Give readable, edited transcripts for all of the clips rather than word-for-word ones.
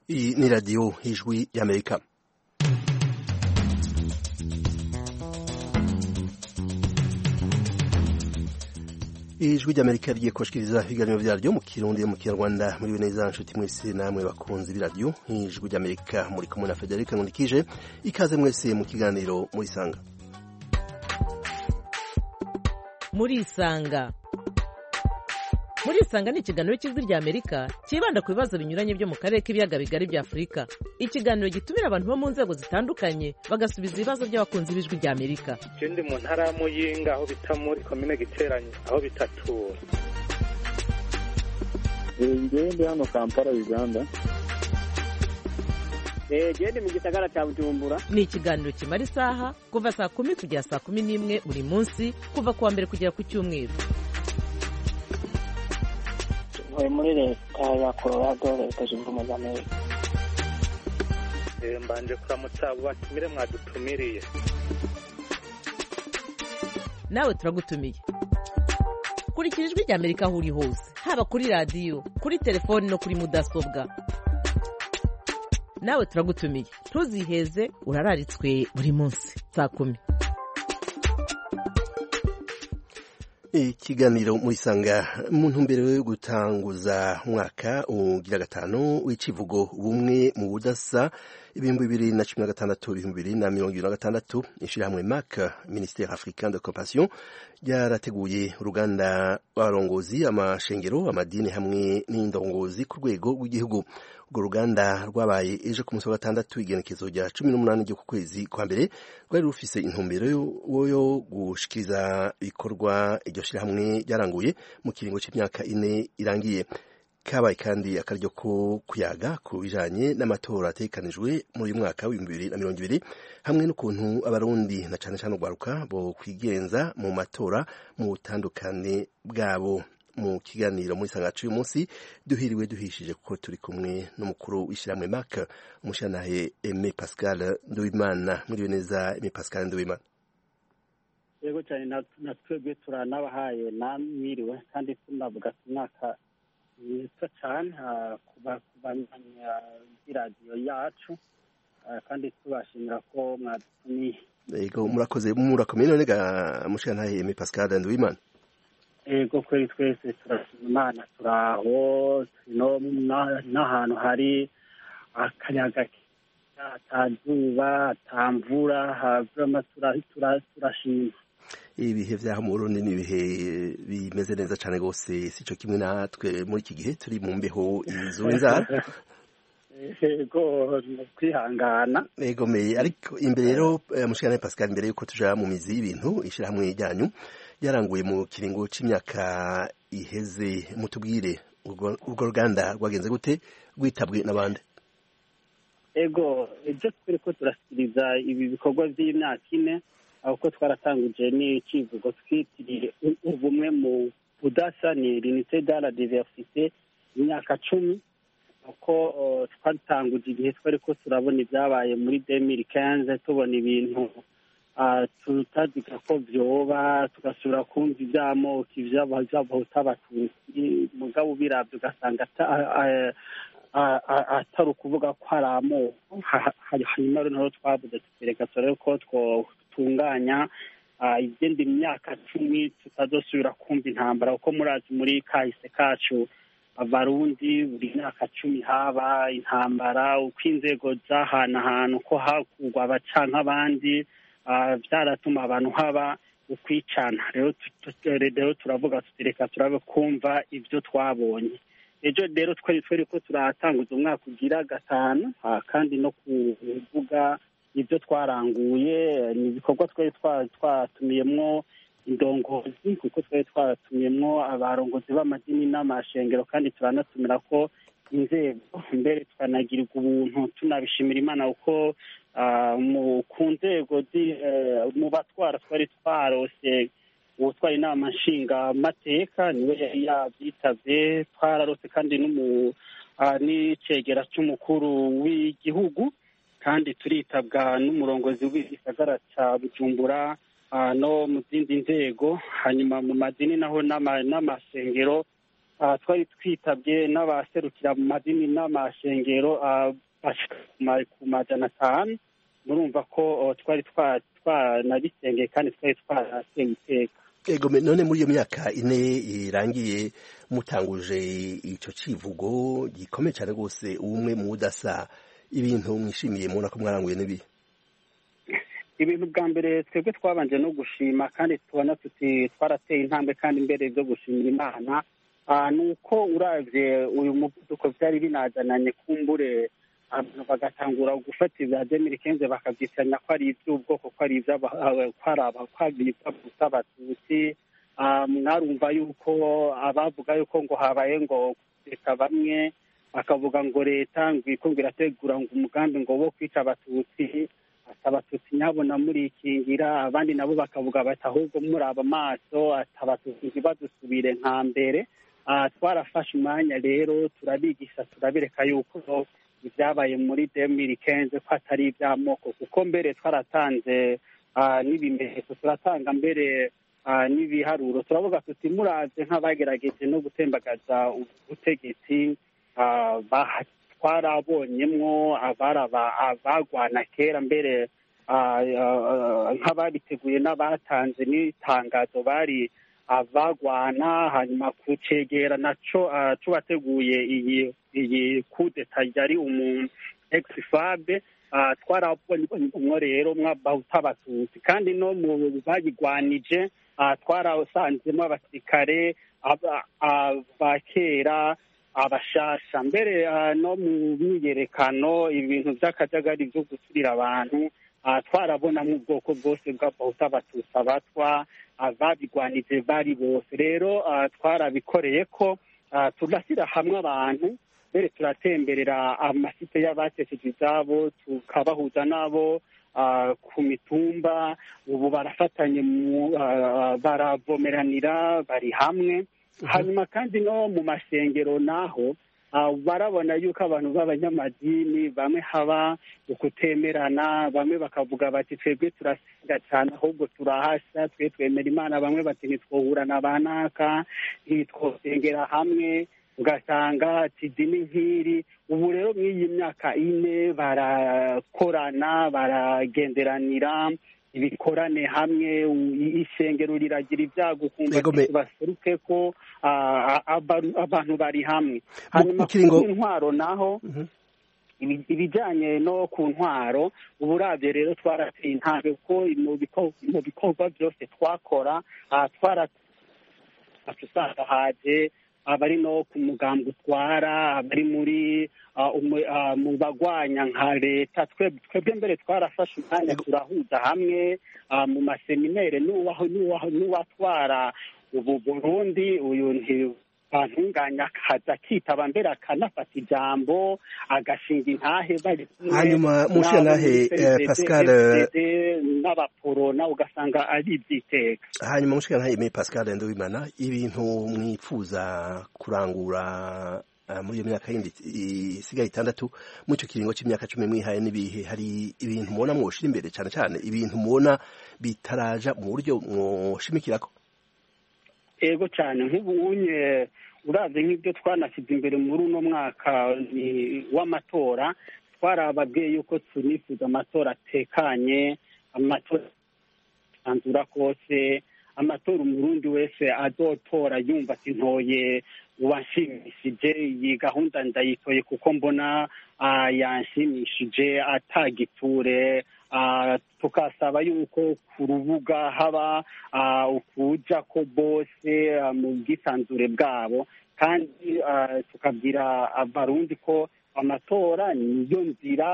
Iyi ni radiyo y'ijwi y'Amerika. Ijwi ry'Amerika rigiye kubashikiriza ibiganiro vyaryo mu Kirundi mu Kinyarwanda. Muri neza nshuti mwese namwe bakunzi b'iradiyo y'ijwi ry'Amerika, muri kumwe na Frederic Nkundikije. Ikaze mwese mu kiganiro Murisanga. Murisanga ni ikiganiro cy'ijwi ry'Amerika kibanda ku bibazo binyuranye byo mu karere k'ibiyaga bigari bya Afurika. Ikiganiro gitumira abantu bo mu nzego zitandukanye bagasubiza ibibazo by'abakunzi b'ijwi ry'Amerika. Ndi mu ntara ya Muyinga aho bita muri komine Giteranyi aho bitatura. Ndi hano Kampala, Uganda. Ndi mu gisagara cya Bujumbura. Ni ikiganiro kimara isaha kuva saa 10 kugera saa 11 buri munsi, kuva kuwa mbere kugera ku cyumweru. Muri leta ya Colorado, leta zunze ubumwe za Amerika. Mbanje kuramutsa abo batumire mwadutumiriye. Nawe turagutumiye. Kurikira ijwi ry'Amerika aho uri hose, haba kuri radiyo, kuri telefoni no kuri mudasobwa. Nawe turagutumiye. Ntuziheze, urararitswe buri munsi saa 10. Ikiganiro Murisanga mu ntumbero yo gutanguza umwaka ugira gatanu w'icivugo bumwe mu budasa 2016-2026. Ishirahamwe MAC, Ministère Africain de Compassion, ryarateguye uruganda rw'abarongozi, amashengero, amadini hamwe n'indongozi ku rwego rw'igihugu. Urwo ruganda rwabaye ejo ku munsi wa gatandatu igenekezo rya 18 ryo ku kwezi kwa mbere, rwari rufise intumbero yo gushikiriza ibikorwa iryo shirahamwe ryaranguye mu kiringo c'imyaka 4 irangiye. Kabaye kandi akaryo ko kuyaga ku bijanye n'amatora ategekanijwe muri mwaka wa 2020 hamwe n'ukuntu abarundi na cane cane urwaruka bo kwigenza mu matora mu butandukane bwabo. Mu kiganiro muri sangacu uyu munsi duhiriwe duhishije kuko turi kumwe n'umukuru w'ishyirahamwe MAC, umushyiranahe Aimé Pascal Nduwimana. Muri neza Aimé Pascal Nduwimana. Yego cyane, na twebwe turanabahaye namwiriwe kandi tunavuga umwaka mwiza cyane kubamenya iradiyo yacu kandi tubashimira ko mwadutumiye. Yego murakoze, murakomeye none ga umushyiranahe Aimé Pascal Nduwimana. Ego kweli twese turashima Imana, turaho n'ahantu hari akayaga, atazuba, atamvura, turashima. Ibihe vyaho mu Burundi ni ibihe bimeze neza cane gose, sico kimwe natwe muri iki gihe turi mu mbeho inzara. Ego kwihangana. Ego meye, ariko imbere rero mushikana Pascal, imbere yuko tuja mu mizi y'ibintu ishirahamwe ryanyu yaranguye mu kiringo c'imyaka iheze, mutubwire urwo ruganda rwagenze gute, rwitabwe n'abandi? Ego ejo twereko turasiriza ibi bikorwa by'imyaka 4 aho twaratanguje n'icivugo twitiriye ubumwe mu budasa, ni l'unité dans la diversité, imyaka 10 uko twatanguje igihe twereko turabona ibyabaye muri 2015, tubona ibintu tutazika ko vyoba, tugasubira kumva ivy'amoko ivy'abahutu abatutsi, mugabo biravye ugasanga atari ukuvuga ko ari amoko. Hanyuma rero twavuze tutereka turebe ko twotunganya igenda imyaka 10 tutazosubira kumva intambara, kuko murazi muri kahise kacu abarundi buri myaka 10 haba intambara, uko inzego zahanahana, uko hakurwa abacanka abandi, byaratuma abantu haba ukwicana. Rero turavuga tutereka turabe kumva ibyo twabonye. Ejo rero twari ko turatanguza umwaka ugira gatanu, kandi no kuvuga ibyo twaranguye. Ni ibikorwa twari twatumiyemwo indongozi, kuko twari twatumiyemwo abarongozi b'amadini n'amashengero, kandi turanatumira ko inzego mbere tukanagirirwa ubuntu, tunabishimira Imana uko ku nzego mu batwara twari twarose utwara inama nshinga amateka, niwe yari yabyitavye. Twararose kandi n'icegera cy'umukuru w'igihugu, kandi turitabwa n'umurongozi w'igisagara ca Bujumbura no mu zindi nzego. Hanyuma mu madini naho n'amasengero twari twitabye n'abaserukira mu madini n'amashengero bashika ku 500. murumva ko twari twanabisengeye kandi twari twarateye iteka. Ego none muri iyo myaka ine irangiye mutanguje ico civugo gikomeye cyane rwose ubumwe mu budasa, ibintu mwishimiye mubona ko mwaranguye n'ibi? Ibintu bwa mbere twebwe twabanje no gushima kandi tubona tuti twarateye intambwe kandi imbere byo gushimira Imana nuko uravye uyu muvuduko vyari binazananye kumbure abantu bagatangura gufata ibya 2015 bakavyitanya ko ari ivy'ubwoko ko ari ivy'abatutsi. Mwarumva yuko abavuga yuko ngo habaye ngo leta bamwe bakavuga ngo leta ngo irategura ngo umugambi ngo wo kwica abatutsi, abatutsi nyabona murikingira, abandi nabo bakavuga bati ahubwo muraba amaso abatutsi ntibadusubire nka mbere. Twarafashe umwanya rero turabigisha turabireka yuko ibyabaye muri 2015 ko atari iby'amoko, kuko mbere twaratanze n'ibimenyetso, turatanga mbere n'ibiharuro, turavuga tuti muraze nk'abagerageje no gutembagaza ubutegetsi twarabonyemwo abagwana kera mbere nk'ababiteguye n'abatanze n'itangazo bari abagwana, hanyuma kucegera naco tubateguye iyi kudeta yari umu ex-FAB twarabonye rero mwabahuta abatutsi, kandi no mu bayigwanije twarasanzemo abasirikare abakera abashasha, mbere no mu myiyerekano ibintu by'akajagari byo guturira abantu twarabona mu bwoko bwose bw'abahuta abatutsi abatwa babigwanije bari bose. Rero twarabikoreye ko tugashyira hamwe abantu, mbere turatemberera amasite y'abatesheje izabo tukabahuza nabo ku mitumba, ubu barafatanye baravomeranira bari hamwe. Hanyuma kandi no mu masengero naho barabona yuko abantu b'abanyamadini bamwe haba ukutemerana, bamwe bakavuga bati twebwe turasenga cyane ahubwo turahasha, twe twemera Imana, bamwe bati ntitwohura na banaka ntitwosengera hamwe, ugasanga ati dini nk'iri. Ubu rero mw'iyi myaka ine barakorana baragenderanira ibikorane hamwe, ishengero riragira ibyago kumva baseruke ko abantu bari hamwe. Hanyuma ku ntwaro naho ibijyanye no ku ntwaro uburavye rero twarateye intambwe ko mu bikorwa byose twakora usanga haje abari no ku mugambi utwara, abari muri mu bagwanya nka leta. Twebwe mbere twarafashe umwanya turahuza hamwe mu maseminere n'uwatwara ubu Burundi, uyu ntibantunganya akaza kitaba mbere akanafata ijambo agashinga intahe bari hanyuma mushanahe Pascal n'abaporo nawe ugasanga ari ibyiteka. Hanyuma mushanahe Pascal Nduwimana, ibintu mwifuza kurangura muri iyo myaka yindi isigaye 6 muri icyo kiringo cy'imyaka 10 mwihaye n'ibihe, hari ibintu mubona mwoshira imbere cyane cyane, ibintu mubona bitaraja mu buryo mwoshimikirako? Ego cyane, nk'ubunye uraze nk'ibyo twanashyize imbere muri uno mwaka w'amatora, twarababwiye yuko tunifuza amatora atekanye, amatora anzura kose, amatora umurundi wese azotora yumva ati ntoye uwanshimishije, iyi gahunda ndayitoye kuko mbona yanshimishije atagiture. Tukasaba yuko ku rubuga haba ukuja ko bose mu bwisanzure bwabo, kandi tukabwira abarundi ko amatora niyo nzira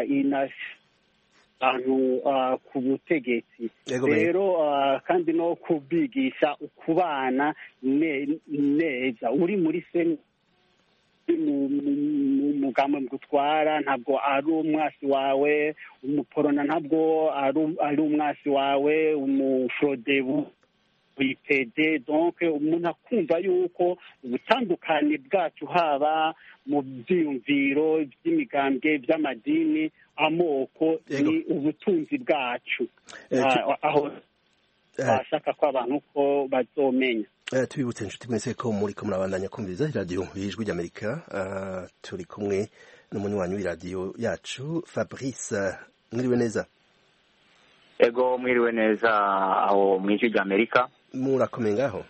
abantu ku butegetsi. Rero kandi no kubigisha ukubana neza, uri muri umugambi gutwara ntabwo ari umwasi wawe, umuporona ntabwo ari umwasi wawe, umufrodebu witede. Donc umuntu akumva yuko ubutandukane bwacu haba mu byiyumviro by'imigambwe by'amadini amoko ni ubutunzi bwacu, aho bashaka ko abantu ko bazomenya. tubibutse inshuti mwese ko muriko murabandanya kumviriza iradiyo y'ijwi ry'Amerika. Turi kumwe n'umunywanyi w'iradiyo yacu Fabrice. Mwiriwe neza? Ego mwiriwe neza aho mw'ijwi ry'Amerika. Murakomeye ngaho?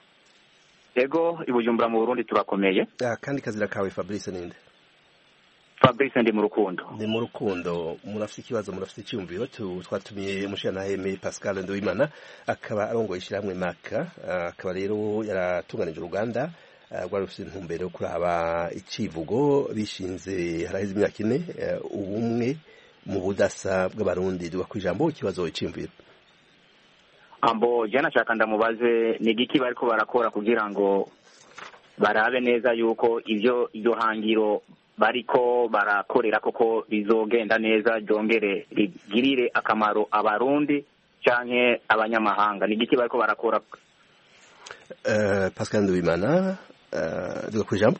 Ego i Bujumbura mu Burundi turakomeye. Kandi kazira kawe Fabrice ninde? Fabrice ndi mu rukundo. Ndi mu rukundo. Murafite ikibazo, murafite icyumviro. Twatumiye Mushyanaheme Pascal Nduwimana akaba arongoye ishyirahamwe MAC. Akaba rero yaratunganije uruganda rwari rufite intumbero yo kuraba icivugo bishinze haraheze imyaka 4 ubumwe mu budasa bw'abarundi. Duga kwijambo ikibazo cy'imviro. Ambo jana chaka ndamubaze ni giki bariko barakora kugira ngo barabe neza yuko ivyo hangiro bariko barakorera koko rizogenda neza ryongere rigirire akamaro abarundi canke abanyamahanga. Ni giki bariko barakora? Pascal Nduwimana duga kwijambo.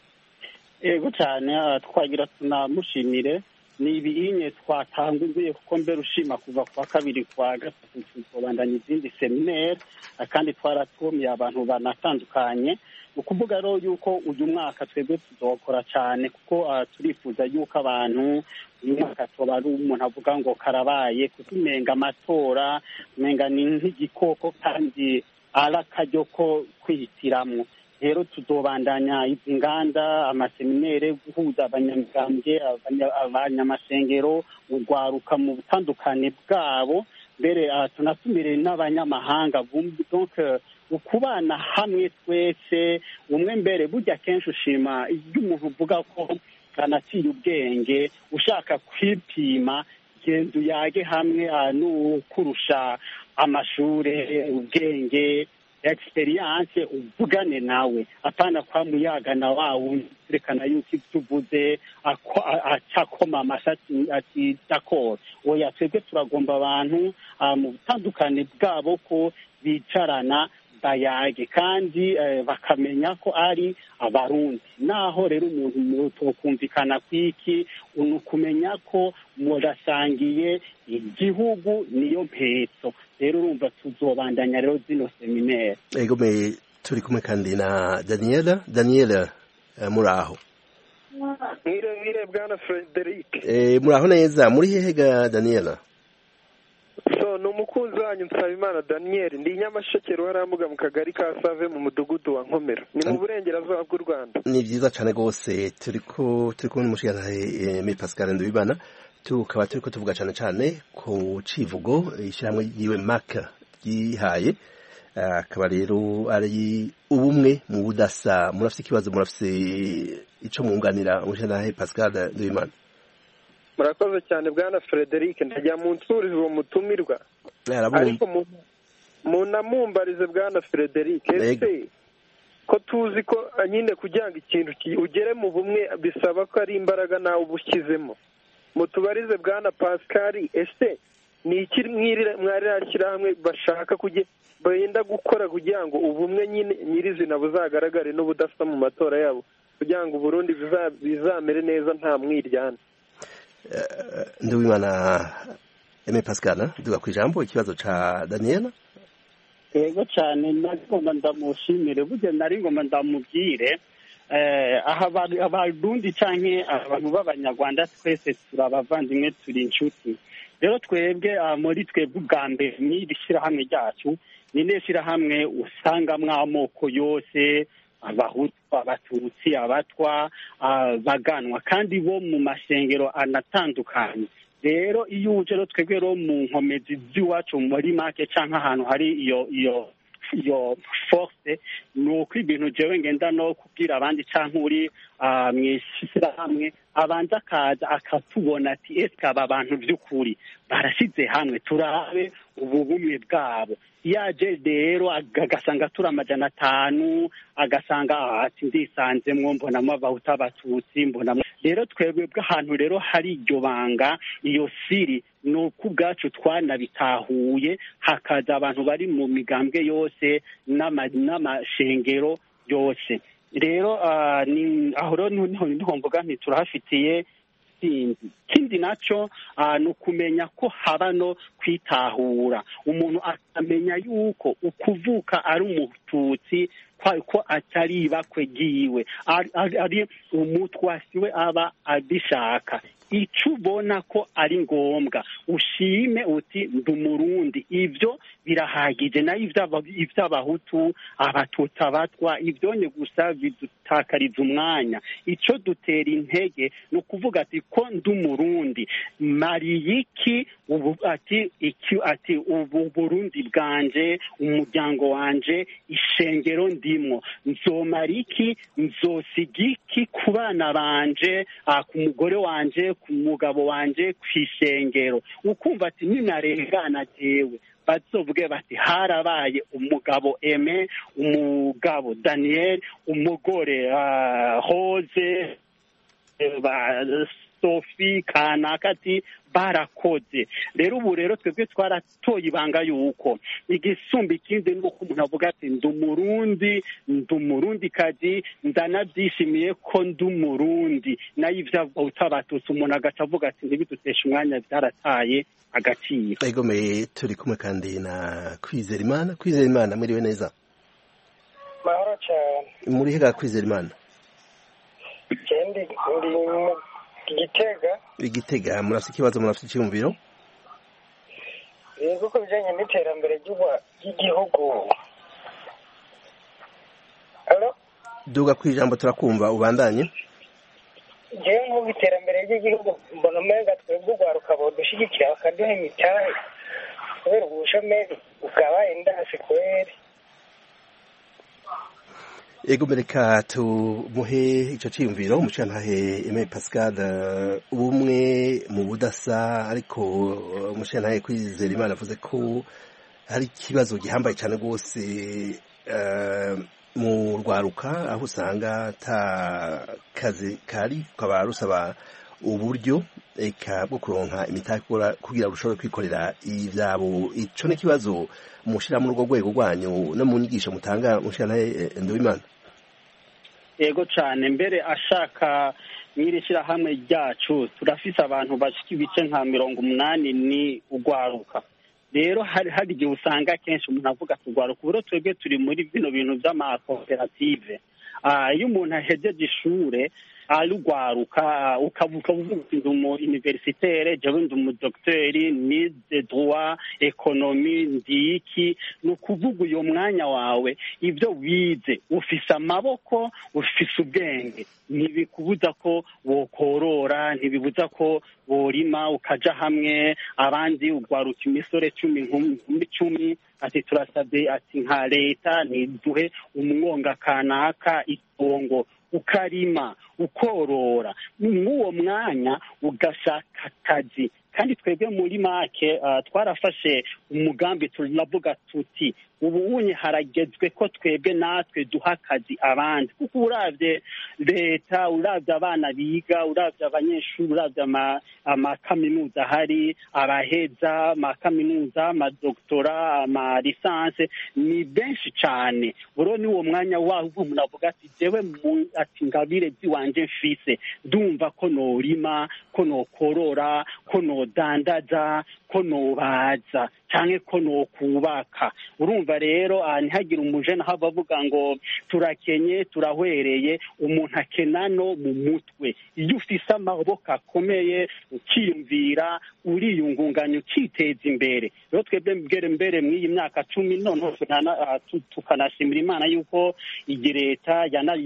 Ego cyane twagira tunamushimire ni ibinye twatanguye kuko mbere ushima kuva kwa kabiri kwa gatatu tubandanya izindi seminaire kandi twaratumiye abantu banatandukanye. Ukuvuga rero yuko uyu mwaka twebwe tuzokora cyane kuko turifuza yuko abantu uyu mwaka toba ari umuntu avuga ngo karabaye kutumenga amatora menga ni nk'igikoko kandi arakaryo ko kwihitiramwo. Rero tuzobandanya izi nganda amaseminere guhuza abanyamigambwe abanyamasengero ugwaruka mu butandukane bwabo mbere tunatumire n'abanyamahanga donc ukubana hamwe twese umwe mbere burya kenshi ushima iyo umuntu uvuga ko kanaciye ubwenge ushaka kwipima genda uyage hamwe n'ukurusha amashure ubwenge experience uvugane nawe apana kwa muyaga na wawe rekana yuko tuvuze acakoma amasati ati d'accord oya twebwe turagomba abantu mu butandukane bwabo ko bicarana bayage kandi bakamenya ko ari abarundi. Naho rero umuntu tokumvikana kwiki unukumenya ko murasangiye igihugu niyo mpetso. Rero urumva tuzobandanya rero zino seminaire. Ego me turi kumwe kandi na Daniela muraho. Mwire bwana Frederic. Muraho neza muri hehe ga Daniela? So numukunzi wanyu Nsabimana Daniel ndi Nyamasheke Ruharamuga mu kagari ka Save mu mudugudu wa Nkomero ni mu burengerazuba bw'u Rwanda. Ni byiza cyane gose turiko n'umushikirano Pascal Nduwimana tukaba turiko tuvuga cyane ku civugo ishyirahamwe yiwe MAC yihaye akaba rero ari ubumwe mu budasa. Murafite ikibazo, murafite ico mwunganira umushikirano Pascal Nduwimana? Murakoze cyane bwana Frederic ndajya mu nsurizo uwo mutumirwa ariko munamumbarize bwana Frederic ese ko tuzi ko nyine kugira ngo ikintu ugere mu bumwe bisaba ko ari imbaraga nawe ubushyizemo. Mutubarize bwana Pascal ese ni iki mwarirashyira hamwe bashaka benda gukora kugira ngo ubumwe nyine nyirizina buzagaragare n'ubudasa mu matora yabo kugira ngo Burundi bizamere neza nta mwiryane. Nduwimana Pascal duga kwijambo ikibazo ca Daniela. Yego cyane nagomba ndamushimire burya nari ngomba ndamubwire abarundi canke abantu b'abanyarwanda twese turabavandimwe turi inshuti. Rero twebwe muri twebwe ubwa mbere n'iri shyirahamwe ryacu ni n'ishyirahamwe usangamwo amoko yose abahutu abatutsi abatwa baganwa kandi bo mu masengero anatandukanye. Rero iyo uje rero twebwe rero mu nkomezi z'iwacu muri make canke ahantu hari iyo force nuko ibintu jewe ngenda no kubwira abandi canke uri mw'ishyirahamwe abanza akaza akatubona ati eske aba bantu by'ukuri barashize hamwe turabe ubu bumwe bwabo. Yaje rero agasanga turi 500 agasanga ati ndisanzemwo mbonamo abahuta abatutsi mbonamo. Rero twebwe bw'ahantu rero hari iryo banga iyo siri nuko ubwacu twanabitahuye hakaza abantu bari mu migambwe yose n'amashengero yose. Rero aho rero niho mvuga nti turahafitiye intsinzi. Ikindi nacyo ni ukumenya ko haba no kwitahura, umuntu akamenya yuko ukuvuka ari umututsi ko atari ibakwe ryiwe, ari umutwasi we aba abishaka. Icyo ubona ko ari ngombwa ushime uti ndi umurundi, ibyo birahagije. nayo iby'abahutu, abatutsi, abatwa, ibyonye gusa bidutakariza umwanya. icyo dutera intege ni ukuvuga ati ko ndi umurundi, mariye iki ubu, ati ubu Burundi bwanje, umuryango wanje, ishengero ndimwo, nzomara iki, nzosiga iki ku bana banje, ku mugore wanje, ku mugabo wanje, ku ishengero. ukumva ati ninarengana jewe bazovuge bati harabaye umugabo Aime, umugabo Daniel, umugore Rose, Sophie kanaka, ati barakoze. Rero ubu rero twebwe twaratoye ibanga yuko igisumba ikindi ni uko umuntu avuga ati ndi umurundi, ndi umurundikazi, ndanabyishimiye ko ndi umurundi. nayo iby'abatutsi umuntu agaca avuga ati ntibiduteshe umwanya, byarataye agaciro. egomeye turi kumwe kandi na Kwizerimana. Kwizerimana, mwiriwe neza? mahoro cyane. muri hega Kwizerimana? Kendi ndi Igitega. Murafite ikibazo, murafite icyumviro? yego ko bijyanye n'iterambere ry'igihugu. Alo, duga ku ijambo turakumva, ubandanye. jewe nk'ubu iterambere ry'igihugu mbona umenga twebwe urwaruka bodushyigikira bakaduha imitahe, kubera ubushomeri bwabaye ndase kweri. Ego mereka tumuhe ico ciyumviro umushantahe Aime Pascal, ubumwe mu budasa, ariko umushantahe Kwizerimana avuze ko hari ikibazo gihambaye cyane rwose mu rwaruka, aho usanga ata kazi kari, ukaba rusaba uburyo eka bwo kuronka imitahe kugira ngo ushobore kwikorera ivyabo. Ico ni ikibazo mushira muri urwo rwego rwanyu no mu nyigisho mutanga, mushantahe Nduwimana? Yego cyane, mbere ashaka mw'iri shyirahamwe ryacu turafise abantu bashika ibice nka 80 ni ugwaruka. rero hari igihe usanga kenshi umuntu avuga tugwaruka. uburo twebwe turi muri bino bintu by'amakoperative. iyo umuntu ahejeje ishure arugwaruka, ukavuga uti ndi umu universitaire, jewe ndi umu docteur, ni de droit, economie, ndi iki. ni ukuvuga uyo mwanya wawe ibyo wize ufise amaboko, ufise ubwenge, ntibikubuza ko wokorora, ntibibuza ko worima ukaja hamwe abandi ugwaruka imisore 10 ati turasabye ati nka leta niduhe umwonga kanaka itongo, ukarima ukorora, mw'uwo mwanya ugashaka akazi. kandi twebwe muri make twarafashe umugambi, turavuga tuti ubu unye haragezwe ko twebwe natwe duha akazi abandi, kuko uravye leta, uravye abana biga, uravye abanyeshuri, uravye amakaminuza hari, abaheza amakaminuza, amadoktora, amalisanse, ni benshi cane. buro ni uwo mwanya waho umuntu avuga ati jewe ati ngabire ziwanje mfise, ndumva ko norima, ko nokorora, ko nodandaza, ko nobaza, canke ko nokubaka. urumva rero ntihagire umujene hava avuga ngo turakenye, turahwereye. umuntu akena no mu mutwe. iyo ufise amaboko akomeye, ukiyumvira, uriyungunganya, ukiteza imbere. rero twebwe mbere mw'iyi myaka 10 none tukanashimira Imana yuko iyi leta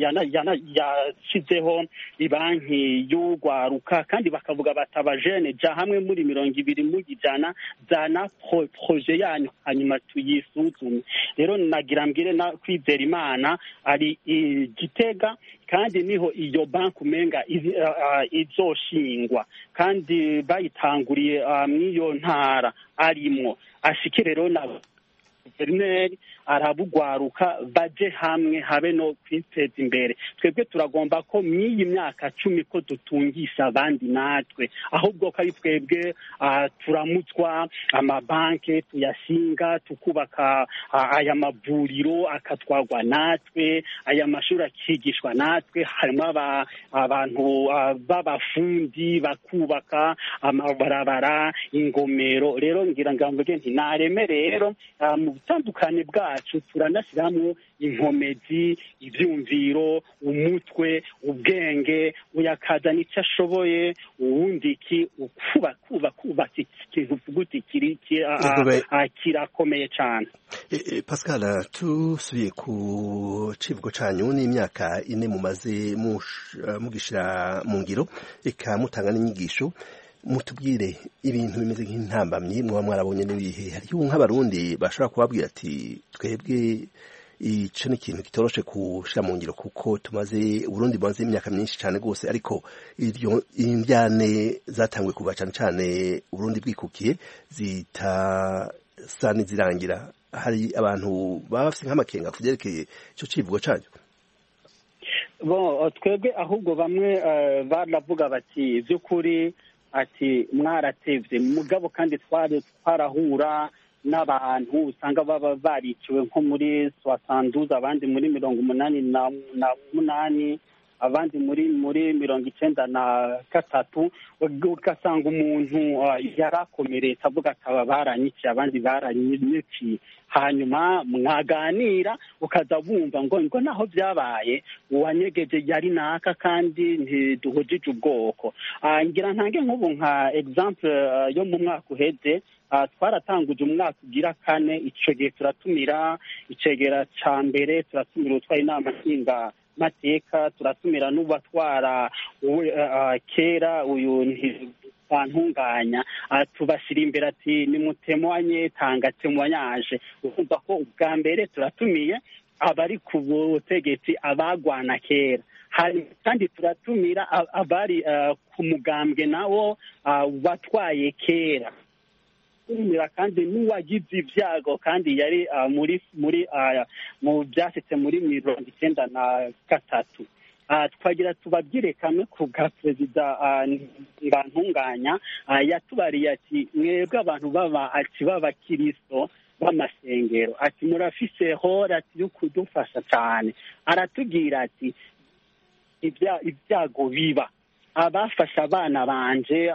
yashyizeho ibanki y'urwaruka, kandi bakavuga bati abajene ja hamwe muri 20 mugijana zana proje yanyu hanyuma tuyisuzume. rero nagira mbwire na Kwizerimana ari Gitega, kandi niho iyo banki umenga izoshingwa, kandi bayitanguriye mw'iyo ntara arimwo. ashike rero na guverineri arabugwaruka baje hamwe habe no kwiteza imbere. Twebwe turagomba ko mw'iyi myaka 10 ko dutungisha abandi natwe, ahubwo ko ari twebwe turamutswa amabanke tuyashinga tukubaka aya mavuriro akatwagwa natwe, aya mashuri akigishwa natwe, harimo abantu b'abafundi bakubaka amabarabara, ingomero. Rero ngira ngamvuge nti nareme rero mu butandukane bwacu turanashyiramo inkomezi, ibyumviro, umutwe, ubwenge, uyakaza n'icyo ashoboye, uwundi kubaka ikintu uvuga kirakomeye cyane. Pascal, tusubiye ku civugo canyu n'imyaka 4 mumaze mugishira mu ngiro, eka mutanga n'inyigisho, mutubwire ibintu bimeze nk'intambamyi muba mwarabonye n'ibihe. Hariho nk'abarundi bashobora kubabwira ati twebwe ico ni ikintu kitoroshe kushira mu ngiro kuko Burundi bumaze imyaka myinshi cyane gose, ariko indyane zatanguye kuva cyane Burundi bwikukiye zitasa n'izirangira. Hari abantu baba bafite nk'amakenga ku byerekeye icyo civugo cyanyu? Twebwe ahubwo bamwe baravuga bati by'ukuri ati mwaratevye mugabo, kandi twarahura n'abantu usanga baba bariciwe nko muri 72, abandi muri 88, abandi muri 93, ugasanga umuntu yarakomeretse avuga akaba baranyiciye, abandi baranyiciye. Hanyuma mwaganira ukaza wumva ngo naho byabaye uwanyegeje yari naka kandi ntiduhujije ubwoko. Ngira ntange nk'ubu nka example yo mu mwaka uheze, twaratanguje umwaka ugira 4. Ico gihe turatumira icegera ca mbere, turatumira utwara inama nshinga mateka, turatumira n'ubatwara kera uyu ntibantunganya, tubashira imbere ati nimutemwanye tanga temwanyaje. Urumva ko ubwa mbere turatumiye abari ku butegetsi abagwana kera, kandi turatumira abari ku mugambwe nawo batwaye kera, kandi n'uwagize ibyago kandi yari mu byashyitse muri 1993. Twagira tubabwire kamwe ku bwa perezida Ntibantunganya, yatubariye ati mwebwe abantu b'abakristo b'amasengero ati murafise hora yo kudufasha cyane. Aratubwira ati ibyago biba abafasha abana banje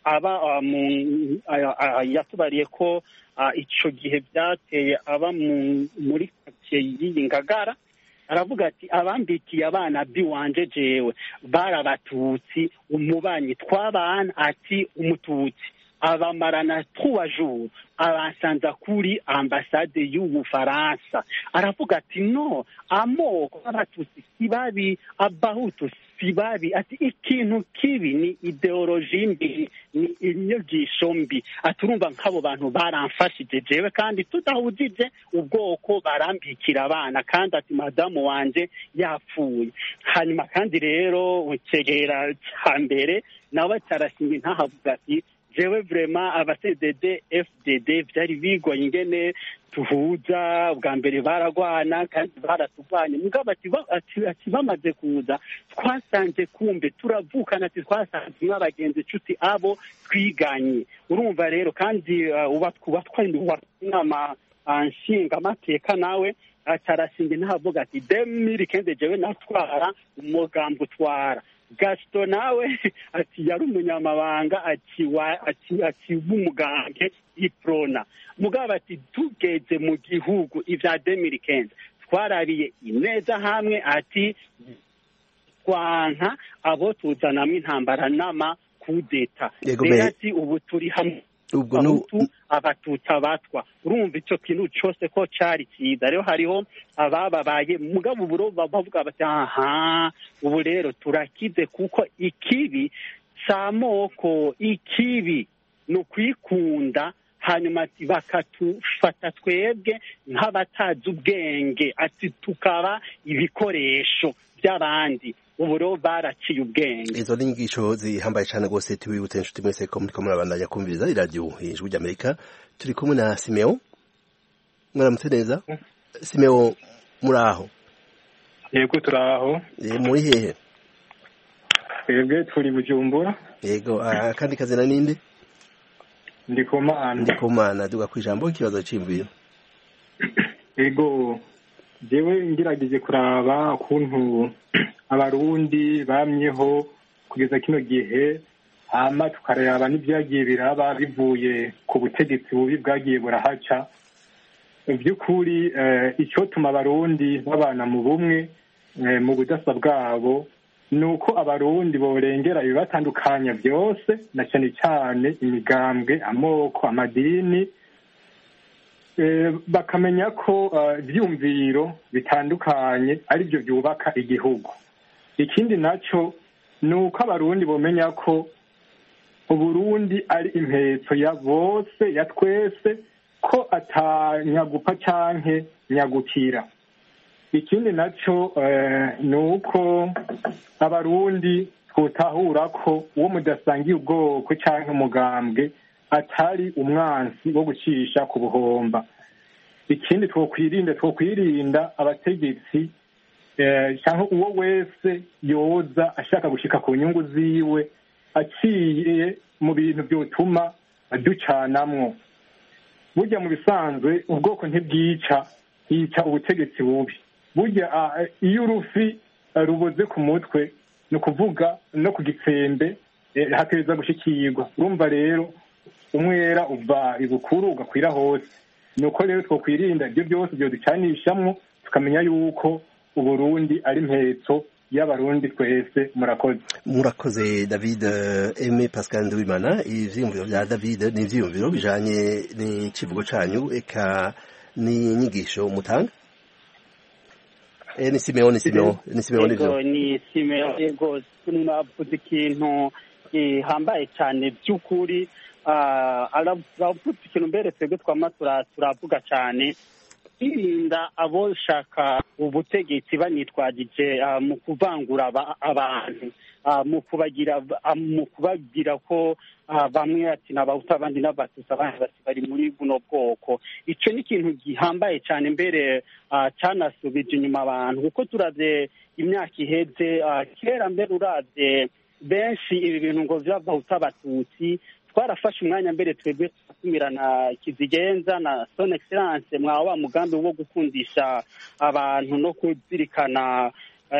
yatubariye ko ico gihe byateye aba muri quartier y'iyi Ngagara. Aravuga ati abambikiye abana biwanje jewe barabatutsi, umubanyi twabana ati umututsi abamarana 3 jours abansanza kuri ambasade y'Ubufaransa. Aravuga ati no, amoko abatutsi sibabi, abahutu sibabi, ati ikintu kibi ni ideoloji mbi, ni inyigisho mbi. Aturumva nk'abo bantu baramfashije jewe kandi tudahujije ubwoko barambikira abana, kandi ati madamu wanje yapfuye. Hanyuma kandi rero ucegera ca mbere nawe tarashinga ntahavuga ati jewe vraiment aba-CDD FDD byari bigoye ingene tuhuza. Bwa mbere baragwana kandi baratuvanye, mugabo ati bamaze kuza twasanze kumbe turavukana, ati twasanze nk'abagenzi inshuti abo twiganye. Urumva rero kandi ubatwara inama nshinga amateka nawe atarashinga ntavuga ati 2015 jewe natwara umugambo utwara. Gaston nawe ati yari umunyamabanga ati b'umugange iprona. Mugabo ati tugeze mu gihugu ivya 2015 twarabiye ineza hamwe, ati twanka abo tuzanamwe intambara nama kudeta. Rero ati ubu turi hamwe abatutsi abatwa. Urumva icyo kintu cyose ko cyari cyiza. Rero hariho abababaye, mugabo uburo bavuga bati aha ubu rero turakize, kuko ikibi samoko, ikibi no kwikunda. Hanyuma ati bakatufata twebwe nk'abatazi ubwenge, ati tukaba ibikoresho by'abandi. Ubu rero baraciye ubwenge. Izo n'inyigisho zihambaye cyane rwose. Tubibutse inshuti mwese ko muriko murabandanya kumviriza iradiyo Ijwi ry'Amerika. Turi kumwe na Simeon. Mwaramutse neza? Simeo muraho? Yego turaho. Muri hehe? Twebwe turi Bujumbura. Yego, kandi kazina ninde? Ndikumana duga kwijambo ikibazo c'imviro. Yego, jewe ngirageje kuraba ukuntu abarundi bamyeho kugeza kino gihe, hama tukaraba n'ivyagiye biraba bivuye ku butegetsi bubi bwagiye burahaca. By'ukuri icyo tuma abarundi babana mu bumwe mu budasa bwabo nuko abarundi borengera ibibatandukanya byose, na cyane cyane imigambwe, amoko, amadini, bakamenya ko ibyumviro bitandukanye ari byo byubaka igihugu. Ikindi nacyo ni uko abarundi bomenya ko Uburundi ari impetso ya bose, ya twese, ko atanyagupa canke nyagukira. Ikindi naco ni uko abarundi twotahura ko uwo mudasangiye ubwoko canke umugambwe atari umwansi wo gucisha ku buhomba. Ikindi twokwirinda abategetsi canke uwo wese yoza ashaka gushika ku nyungu ziwe aciye mu bintu byotuma ducanamwo. Burya mu bisanzwe ubwoko ntibwica, hica ubutegetsi bubi. Burya iyo urufi ruboze ku mutwe, ni ukuvuga no ku gitsembe hatereza gushikirwa. Urumva rero umwera uva ibukuru ugakwira hose. Nuko rero twokwirinda ibyo byose byoducanishamwo, tukamenya yuko Uburundi ari impetso y'abarundi twese. Murakoze David Aime Pascal Nduwimana. Ivyiyumviro vya David ni ivyiyumviro bijanye n'icivugo canyu, eka ni inyigisho mutanga. Ni Simeo yego, tunavuze ikintu gihambaye cyane by'ukuri. Aravuze ikintu mbere twebwe twama turavuga cyane, irinda aboshaka ubutegetsi banitwagije mu kuvangura abantu, mu kubagira ko bamwe ati n'abahutu abandi n'abatutsi abandi bari muri buno bwoko. Ico ni ikintu gihambaye cyane mbere canasubije inyuma abantu, kuko turavye imyaka iheze kera mbere uravye benshi ibi bintu ngo vy'abahutu abatutsi twarafashe umwanya mbere twebwe tumirana Kizigenza na Son Excellence mwa wa mugambi wo gukundisha abantu no kuzirikana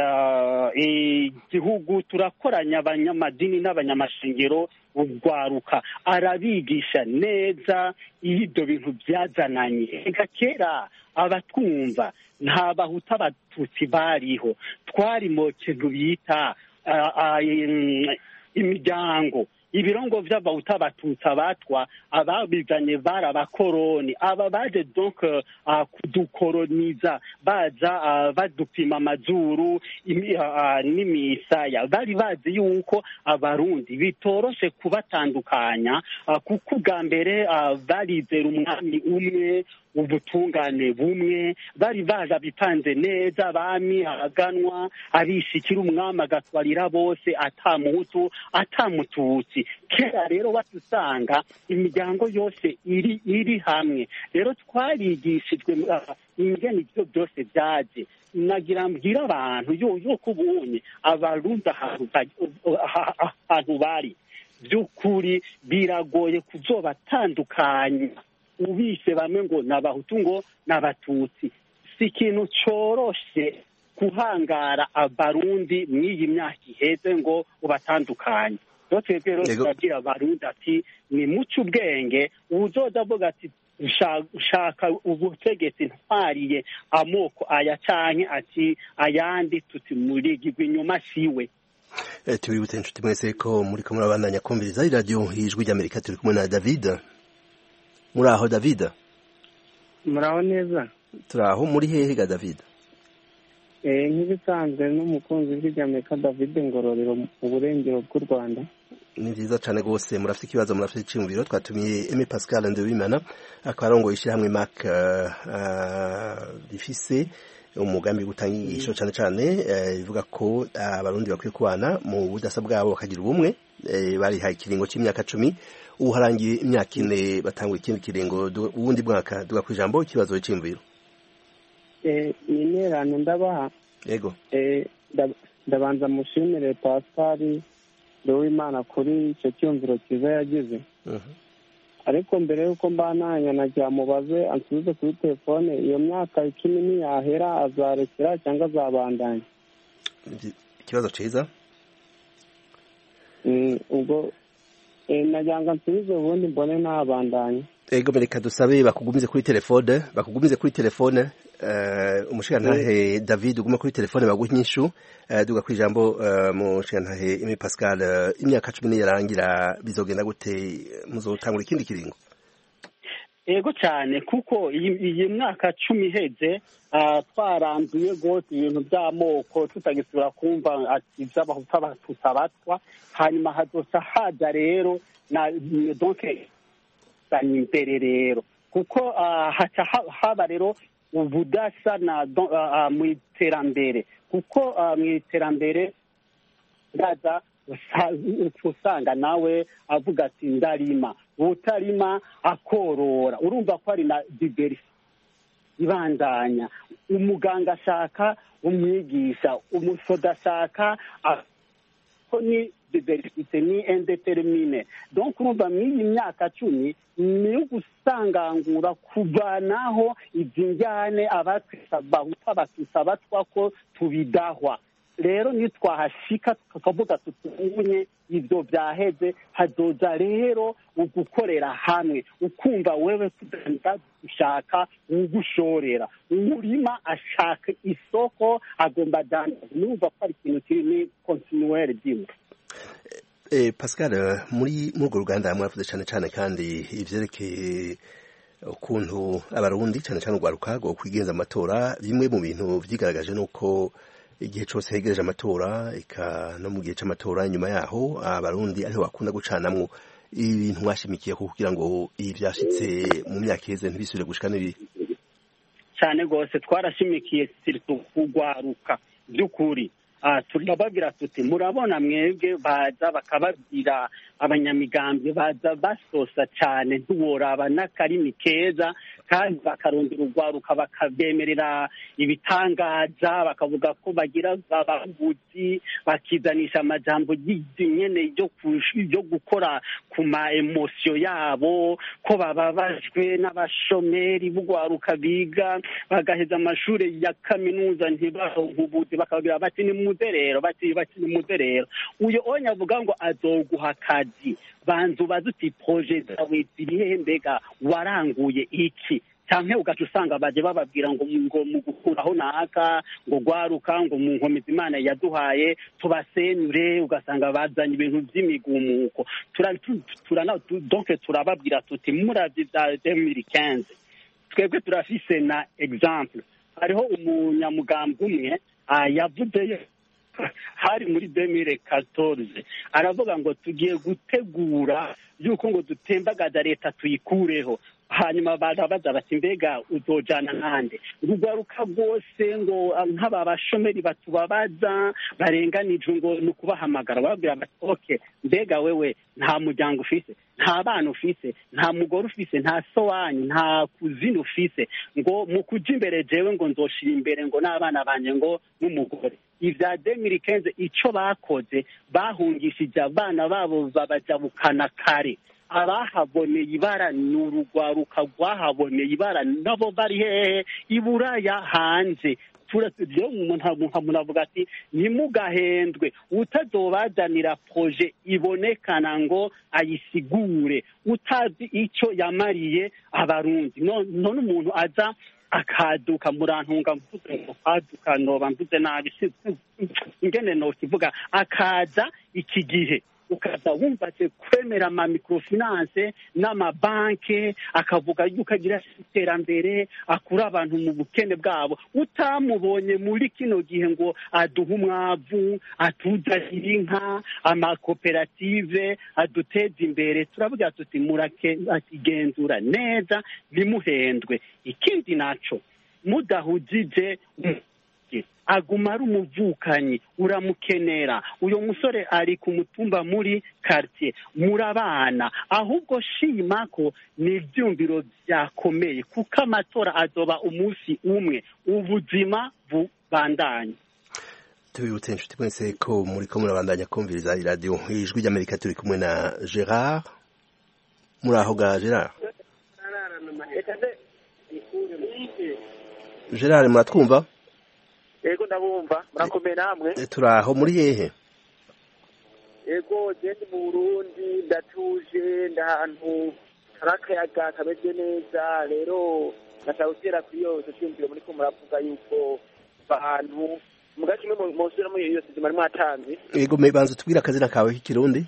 igihugu. Turakoranya abanyamadini n'abanyamashengero, ugwaruka arabigisha neza ibyo bintu byazananye. Ega kera abatwumva nta bahuta abatutsi bariho, twari mu kintu bita imiryango. Ibirongo vy'abahutu abatutsi abatwa ababizanye bari abakoroni. Aba baje donc kudukoroniza, baza badupima amazuru n'imisaya. Bari bazi yuko abarundi bitoroshe kubatandukanya, kuko ubwa mbere barizera umwami umwe, ubutungane bumwe, bari baza bipanze neza, bami aganwa abishikira umwami agatwarira bose, atamuhutu atamututsi. Kera rero watusanga imiryango yose iri hamwe. Rero twarigishijwe ingene ivyo byose byaje. Nagira mbwira abantu yuko ubunye abarundi ahantu bari by'ukuri biragoye kuzobatandukanya ubise bamwe ngo n'abahutu ngo n'abatutsi. Si ikintu coroshe kuhangara abarundi mw'iyi myaka iheze ngo ubatandukanye. Twebwe rero turagira abarundi ati ni muco ubwenge, uzoza avuga ati ushaka ubutegetsi ntwariye amoko aya canke ati ayandi tutimurigirwa inyuma siwe. Tubibutse inshuti mwese ko muriko murabandanya kumviriza iradiyo y'Ijwi ry'Amerika. Turi kumwe na David. Muraho David? Muraho neza. Turaho. Muri hehe ga David? Nk'ibisanzwe n'umukunzi w'Ijwi ry'Amerika David Ngororero mu burengero bw'u Rwanda. Ni vyiza cane gose. Murafite ikibazo, murafite iciyumviro. Twatumiye Aime Pascal Nduwimana, akaba arongoye ishirahamwe MAC rifise umugambi gutanga inyigisho cane cane ivuga ko abarundi bakwiye kubana mu budasa bwabo bakagira ubumwe. Barihaye ikiringo c'imyaka 10, ubu harangiye imyaka 4 batangura ikindi kiringo uwundi mwaka. Duga kwijambo ikibazo c'imviro. ni intererano ndabaha. Yego. Ndabanza mushimire Pascal Uwimana kuri icyo cyumviro cyiza yagize. Ariko mbere y'uko mbananya nagira mubaze ansubize kuri telefone, iyo myaka 10 niyahera azarekera cyangwa azabandanya? Ikibazo cyiza. Ubwo nagira ngo ansubize ubundi mbone nabandanya. Ego bereka dusabe bakugumize kuri telefone umushikantahe David uguma kuri telefone bagunyishu duga ku ijambo umushikantahe Aimé Pascal, imyaka 10 yarangira bizogenda gute, muzotangura ikindi kiringo? Ego cyane kuko iyi mwaka 10 iheze twaranduye gose ibintu by'amoko tutagisubira kumva ati by'abahutu abatutsi abatwa, hanyuma hazosa haja rero na donc imbere rero kuko haca haba rero ubudasa na mu iterambere kuko mu iterambere ndaza usanga nawe avuga ati ndarima, utarima akorora, urumva ko ari na diversity ibandanya, umuganga ashaka umwigisha, umusoda ashaka ni diversité ni indetermine. Donc urumva mw'iyi myaka 10 ni gusangangura kuvanaho izinjyane abatwisa batwa ko tubidahwa. Rero nitwahashika tukavuga tutunye ivyo byaheze, hazoza rero ugukorera hamwe, ukumva wewe kudanda ushaka ugushorera, umurima ashaka isoko agomba danda, numva ko ari ikintu kiri ni continuer dimwe. Pascal, muri urwo ruganda mwavuze cyane kandi ivyerekeye ukuntu abarundi cyane urwaruka rwo kwigenza amatora, bimwe mu bintu vyigaragaje nuko igihe cyose hegereje amatora eka no mu gihe cy'amatora nyuma yaho abarundi ariho bakunda gucanamwo. Ibintu mwashimikiye kugira ngo ibi byashitse mu myaka iheze ntibisubire gushika n'ibi cyane gose, twarashimikiye kugwaruka by'ukuri. Turababwira tuti murabona mwebwe baza bakababwira abanyamigambwe baza basosa cyane ntuboraba n'akarimi keza, kandi bakarondera urwaruka bakabemerera ibitangaza, bakavuga ko bagira abaguzi, bakizanisha amajambo nyene yo gukora ku ma emosiyo yabo, ko bababajwe n'abashomeri b'urwaruka biga bagaheza amashuri ya kaminuza ntibaronke ubuzi, bakababwira bati ni muzerero, bati ni muzerero. Uyo onya avuga ngo azoguha akazi, banzu bazuti projet zawe zirihe, mbega waranguye iki? Cyane ugaca usanga baje bababwira ngo mu gukuraho naka ngo gwaruka ngo mu nkomezi Imana yaduhaye tubasenure, ugasanga bazanye ibintu by'imigumuko. Donc turababwira tuti muravye za 2015 twebwe turafise na exemple. Hariho umunyamugambwe umwe yavuze hari muri 2014 aravuga ngo tugiye gutegura yuko ngo dutembagaza leta tuyikureho, hanyuma barabaza bati mbega uzojana nande? Urwaruka rwose ngo nk'aba bashomeri batubabaza barenganije ngo ni ukubahamagara, babwira bati okay, mbega wewe nta muryango ufise, nta bana ufise, nta mugore ufise, nta so wanyu, nta kuzina ufise, ngo mu kuja imbere jewe ngo nzoshira imbere ngo n'abana banje ngo n'umugore. Ivya 2015 ico bakoze bahungishije abana babo babajabukana kare, abahaboneye ibara n'urugwaruka rwahaboneye ibara nabo bari hehe iburaya hanze. Turasubye umuntu avuga ati ntimugahendwe, utazobazanira projet ibonekana ngo ayisigure utazi icyo yamariye abarundi. None umuntu aza akaduka murantunga mvuze ngo aduka noba mvuze nabi ingene no kivuga, akaza iki gihe ukaza wumva se kwemera ama microfinance n'amabanke, akavuga yuko agira iterambere, akura abantu mu bukene bwabo, utamubonye muri kino gihe ngo aduha umwavu, atuzanira inka, amakoperative aduteza imbere. turavuga tuti murake akigenzura neza ntimuhendwe. Ikindi naco mudahujije kartie aguma ari umuvukanyi uramukenera uyo musore ari ku mutumba muri kartie murabana ahubwo shima ko ni ibyumviro byakomeye kuko amatora azoba umunsi umwe ubuzima bubandanye. Tubibutse inshuti mwese ko muriko murabandanya kumviriza iradiyo ijwi ry'Amerika turi kumwe na Gerard. Muraho ga Gerard? Gerard muratwumva? Yego ndabumva murakomeye namwe. Turaho muri hehe? Yego gende mu Burundi ndatuje ndahantu harakayaga kameze neza rero natawutera kuri yo cyumviro muri ko muravuga yuko abantu mugace mu musura muri iyo sizima mwatanze. Yego mebanza tubwira akazina kawe k'ikirundi?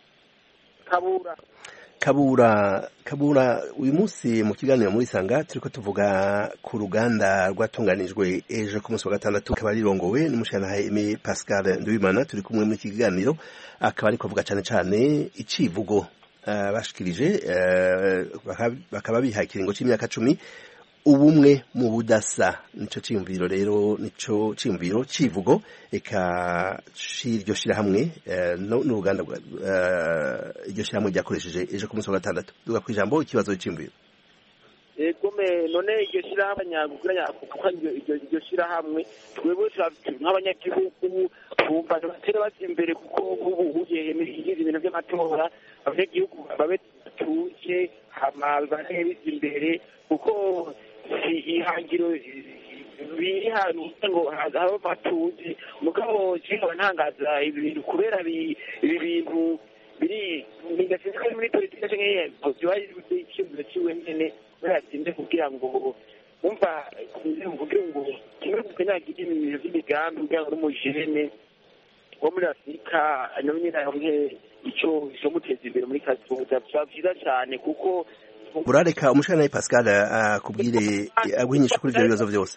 Kabura uyu munsi mu kiganiro muri Sanga turiko tuvuga ku ruganda rwatunganijwe ejo ku munsi wa gatandatu akaba rirongowe n'umushanaye Aimé Pascal Nduwimana turi kumwe muri kiganiro akaba ari kuvuga cyane icivugo bashikirije bakaba bihaye ikiringo c'imyaka 10 ubumwe mu budasa nico ciyumviro rero nico ciyumviro civugo eka shiryo shira hamwe n'uruganda iryo shira hamwe ryakoresheje ejo ku munsi wa gatandatu duga kwijambo ikibazo c'imviro egome none iryo shira abanyagukanya kuko iryo shira hamwe twebwe nk'abanyagihugu twumva batera bazi imbere kuko ubu ugiye ibintu by'amatora abanyagihugu babe tuje hama barebe bizi imbere kuko ihangiro biri hano ngo haba matuzi mugabo cyangwa ntangaza ibintu kubera ibi bintu biri ndashaka muri politiki cyangwa byari icyumviro ciwe nyene baratsinde kugira ngo umva kugira ngo kimwe kunagira ibintu by'imigambi kugira ngo umujene wo muri Afrika none naronke ico muteza imbere muri kazoza byiza cyane kuko burareka umushana Pascal akubwire agwinyisha kuri ibyo bibazo byose.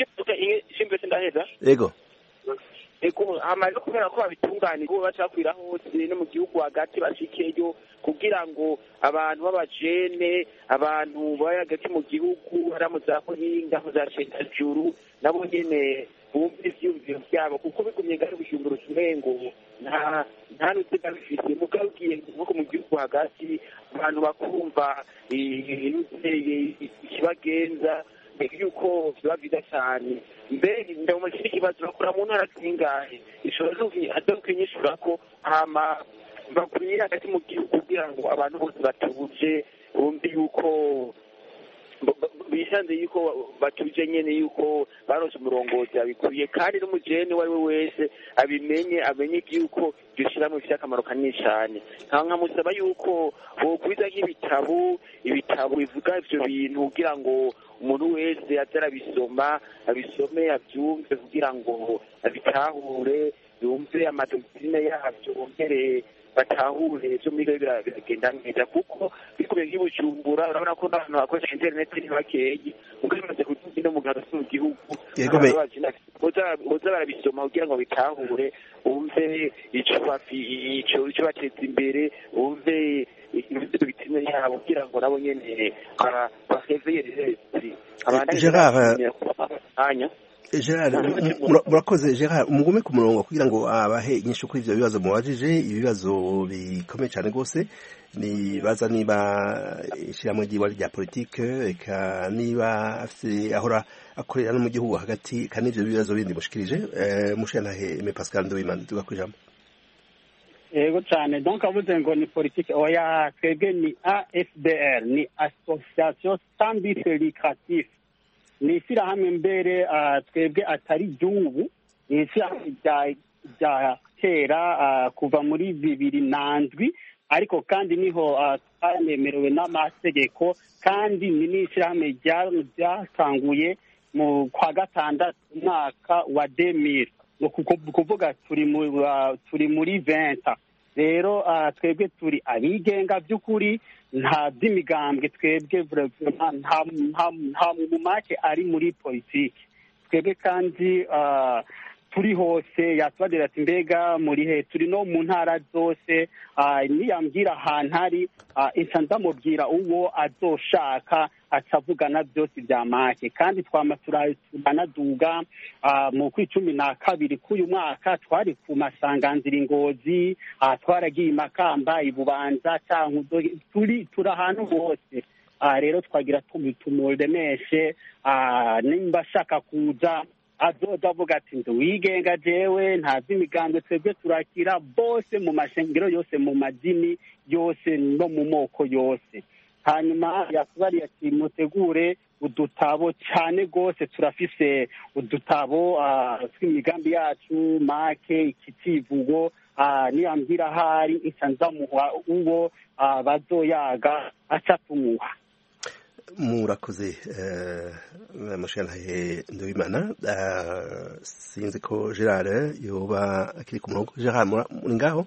Yego. Eko amaze kubera ko babitunganije bo bacakwira hose no mu gihugu hagati bashikeyo kugira ngo abantu b'abajene abantu bayagati mu gihugu haramuza ko hinga muzashenda juru nabo nyene bumve ivyumviro byabo kuko bigumye gari bushumburo kimengo nta nutega bifite mugabwiye nko mu gihugu hagati abantu bakumva ikibagenza yuko biba byiza cyane mbere ndamukiri ikibazo bakora mu ntara zingahe ishobora adokinyishura ko hama bakuriye hagati mu gihugu kugira ngo abantu bose batuje bumve yuko bisanze yuko batuje nyene yuko baronse umurongozi abikuriye kandi n'umujene wari we wese abimenye amenye yuko gishira mu akamaro kanini cyane nkamusaba yuko bokwiza nk'ibitabo bivuga ivyo bintu kugira ngo umuntu wese azarabisoma abisome abyumve kugira ngo abitahure yumve amadoktrine yavyo bongere batahure byo muri biragenda neza kuko bikubiye nk'ibujumbura urabona ko n'abantu bakoresha internet ni bakeyi ukimaze kutugira mu gahoro gihugu boza barabisoma kugira ngo bitahure umve ico bateza imbere umve ibitine yabo kugira ngo nabo nyene baheveye Gerard murakoze Gerard umugume ku murongo kugira ngo abahe inyishu kuri ivyo bibazo mubajije ibibazo bikomeye cyane gose ni baza niba ishyirahamwe ry'iwari rya politike eka niba afite ahora akorera no mu gihugu hagati kandi ivyo bibazo bindi mushikirije mushanahe Aimé Pascal Nduwimana tugakwijambo. Yego cyane donc avuze ngo ni politique oya twebwe ni AFDR ni association sans but lucratif ni ishyirahamwe mbere twebwe atari ry'ubu ni ishyirahamwe rya kera kuva muri 2007 ariko kandi niho twanemerewe n'amategeko kandi ni n'ishyirahamwe ryatanguye mu kwa gatandatu umwaka wa 2000 no kuvuga turi muri 20 rero twebwe turi abigenga by'ukuri nta by'imigambwe twebwe nta mu make ari muri politiki twebwe kandi turi hose yatubadira ati mbega muri he turi no mu ntara zose niyambwira ahantu ari insa ndamubwira uwo azoshaka atavugana byose bya make kandi twama turanaduga mu kw'icumi na kabiri k'uyu mwaka twari ku masanganzira Ingozi twaragiye Makamba Ibubanza Cankuzo turi ahantu hose rero twagira tumuremeshe nimba ashaka kuza azoza avuga ati nduwigenga jewe ntazi imigambi twebwe turakira bose mu mashengero yose mu madini yose no mu moko yose hanyuma yakubariye ati mutegure udutabo cyane rwose turafise udutabo tw'imigambi yacu make ikitivugo niyambwira hari insanzamuha uwo bazoyaga aca tumuha. Murakoze mushanahe Nduwimana sinzi ko Gerard yoba akiri ku murongo. Gerard muri ngaho?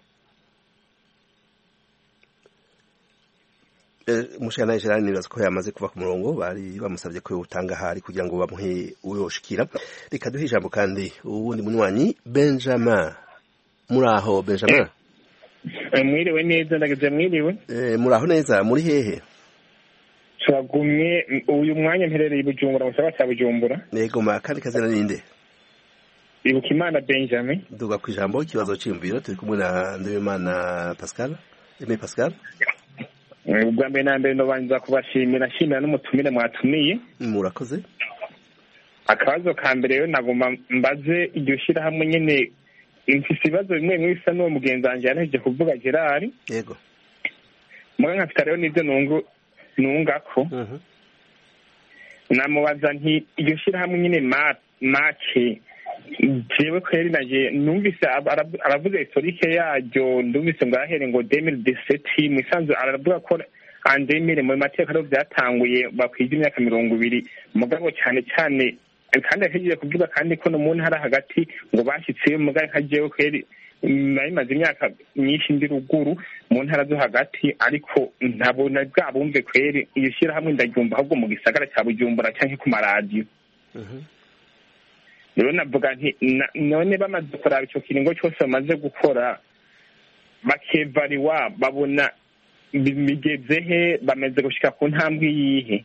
Mushanahe Gerard nibaza ko yamaze kuva ku murongo, bari bamusabye ko yotanga hari kugira ngo bamuhe uyoshikira. Reka duhe ijambo kandi uwundi munywanyi Benjamin. Muraho Benjamin? Mwiriwe neza ndageze mwiriwe. Muraho neza muri hehe? Turagumye uyu mwanya mperereye Bujumbura mu gisagara cya Bujumbura. Yego kandi kazina ninde? Ibukimana Benjamin. Duga ku ijambo ikibazo cy'imviro turi kumwe na Nduwimana Pascal. Aimé Pascal. Ubwa mbere na mbere nobanza kubashimira nshimira n'umutumire mwatumiye. Murakoze. Akabazo ka mbere yo nagomba mbaze iryo shirahamwe nyene imfise ibibazo bimwe bisa n'uwo mugenzi wanje yaraheje kuvuga Gerard. Yego. Mwe nkafite rero nivyo nungako namubaza nti iryo shirahamwe nyine make jewe kweri naje numvise aravuga historike yaryo ndumvise ngo arahere ngo 2017 mwisanzu aravuga ko andemire mu mateka rero byatanguye bakwije imyaka 20 mugabo cyane cyane kandi yahejeje kuvuga kandi ko no mu ntara hagati ngo bashyitse mugabo nkajewe kweri maze imyaka myinshi ndi ruguru mu ntara zo hagati ariko ntabona bwabumve kweri iyo shirahamwe ndaryumva ahubwo mu gisagara cya Bujumbura cyangwa ku maradiyo. Rero navuga nti none bamaze kuraba icyo kiringo cyose bamaze gukora bakevariwa babona bigeze he bamaze gushika ku ntambwe yihe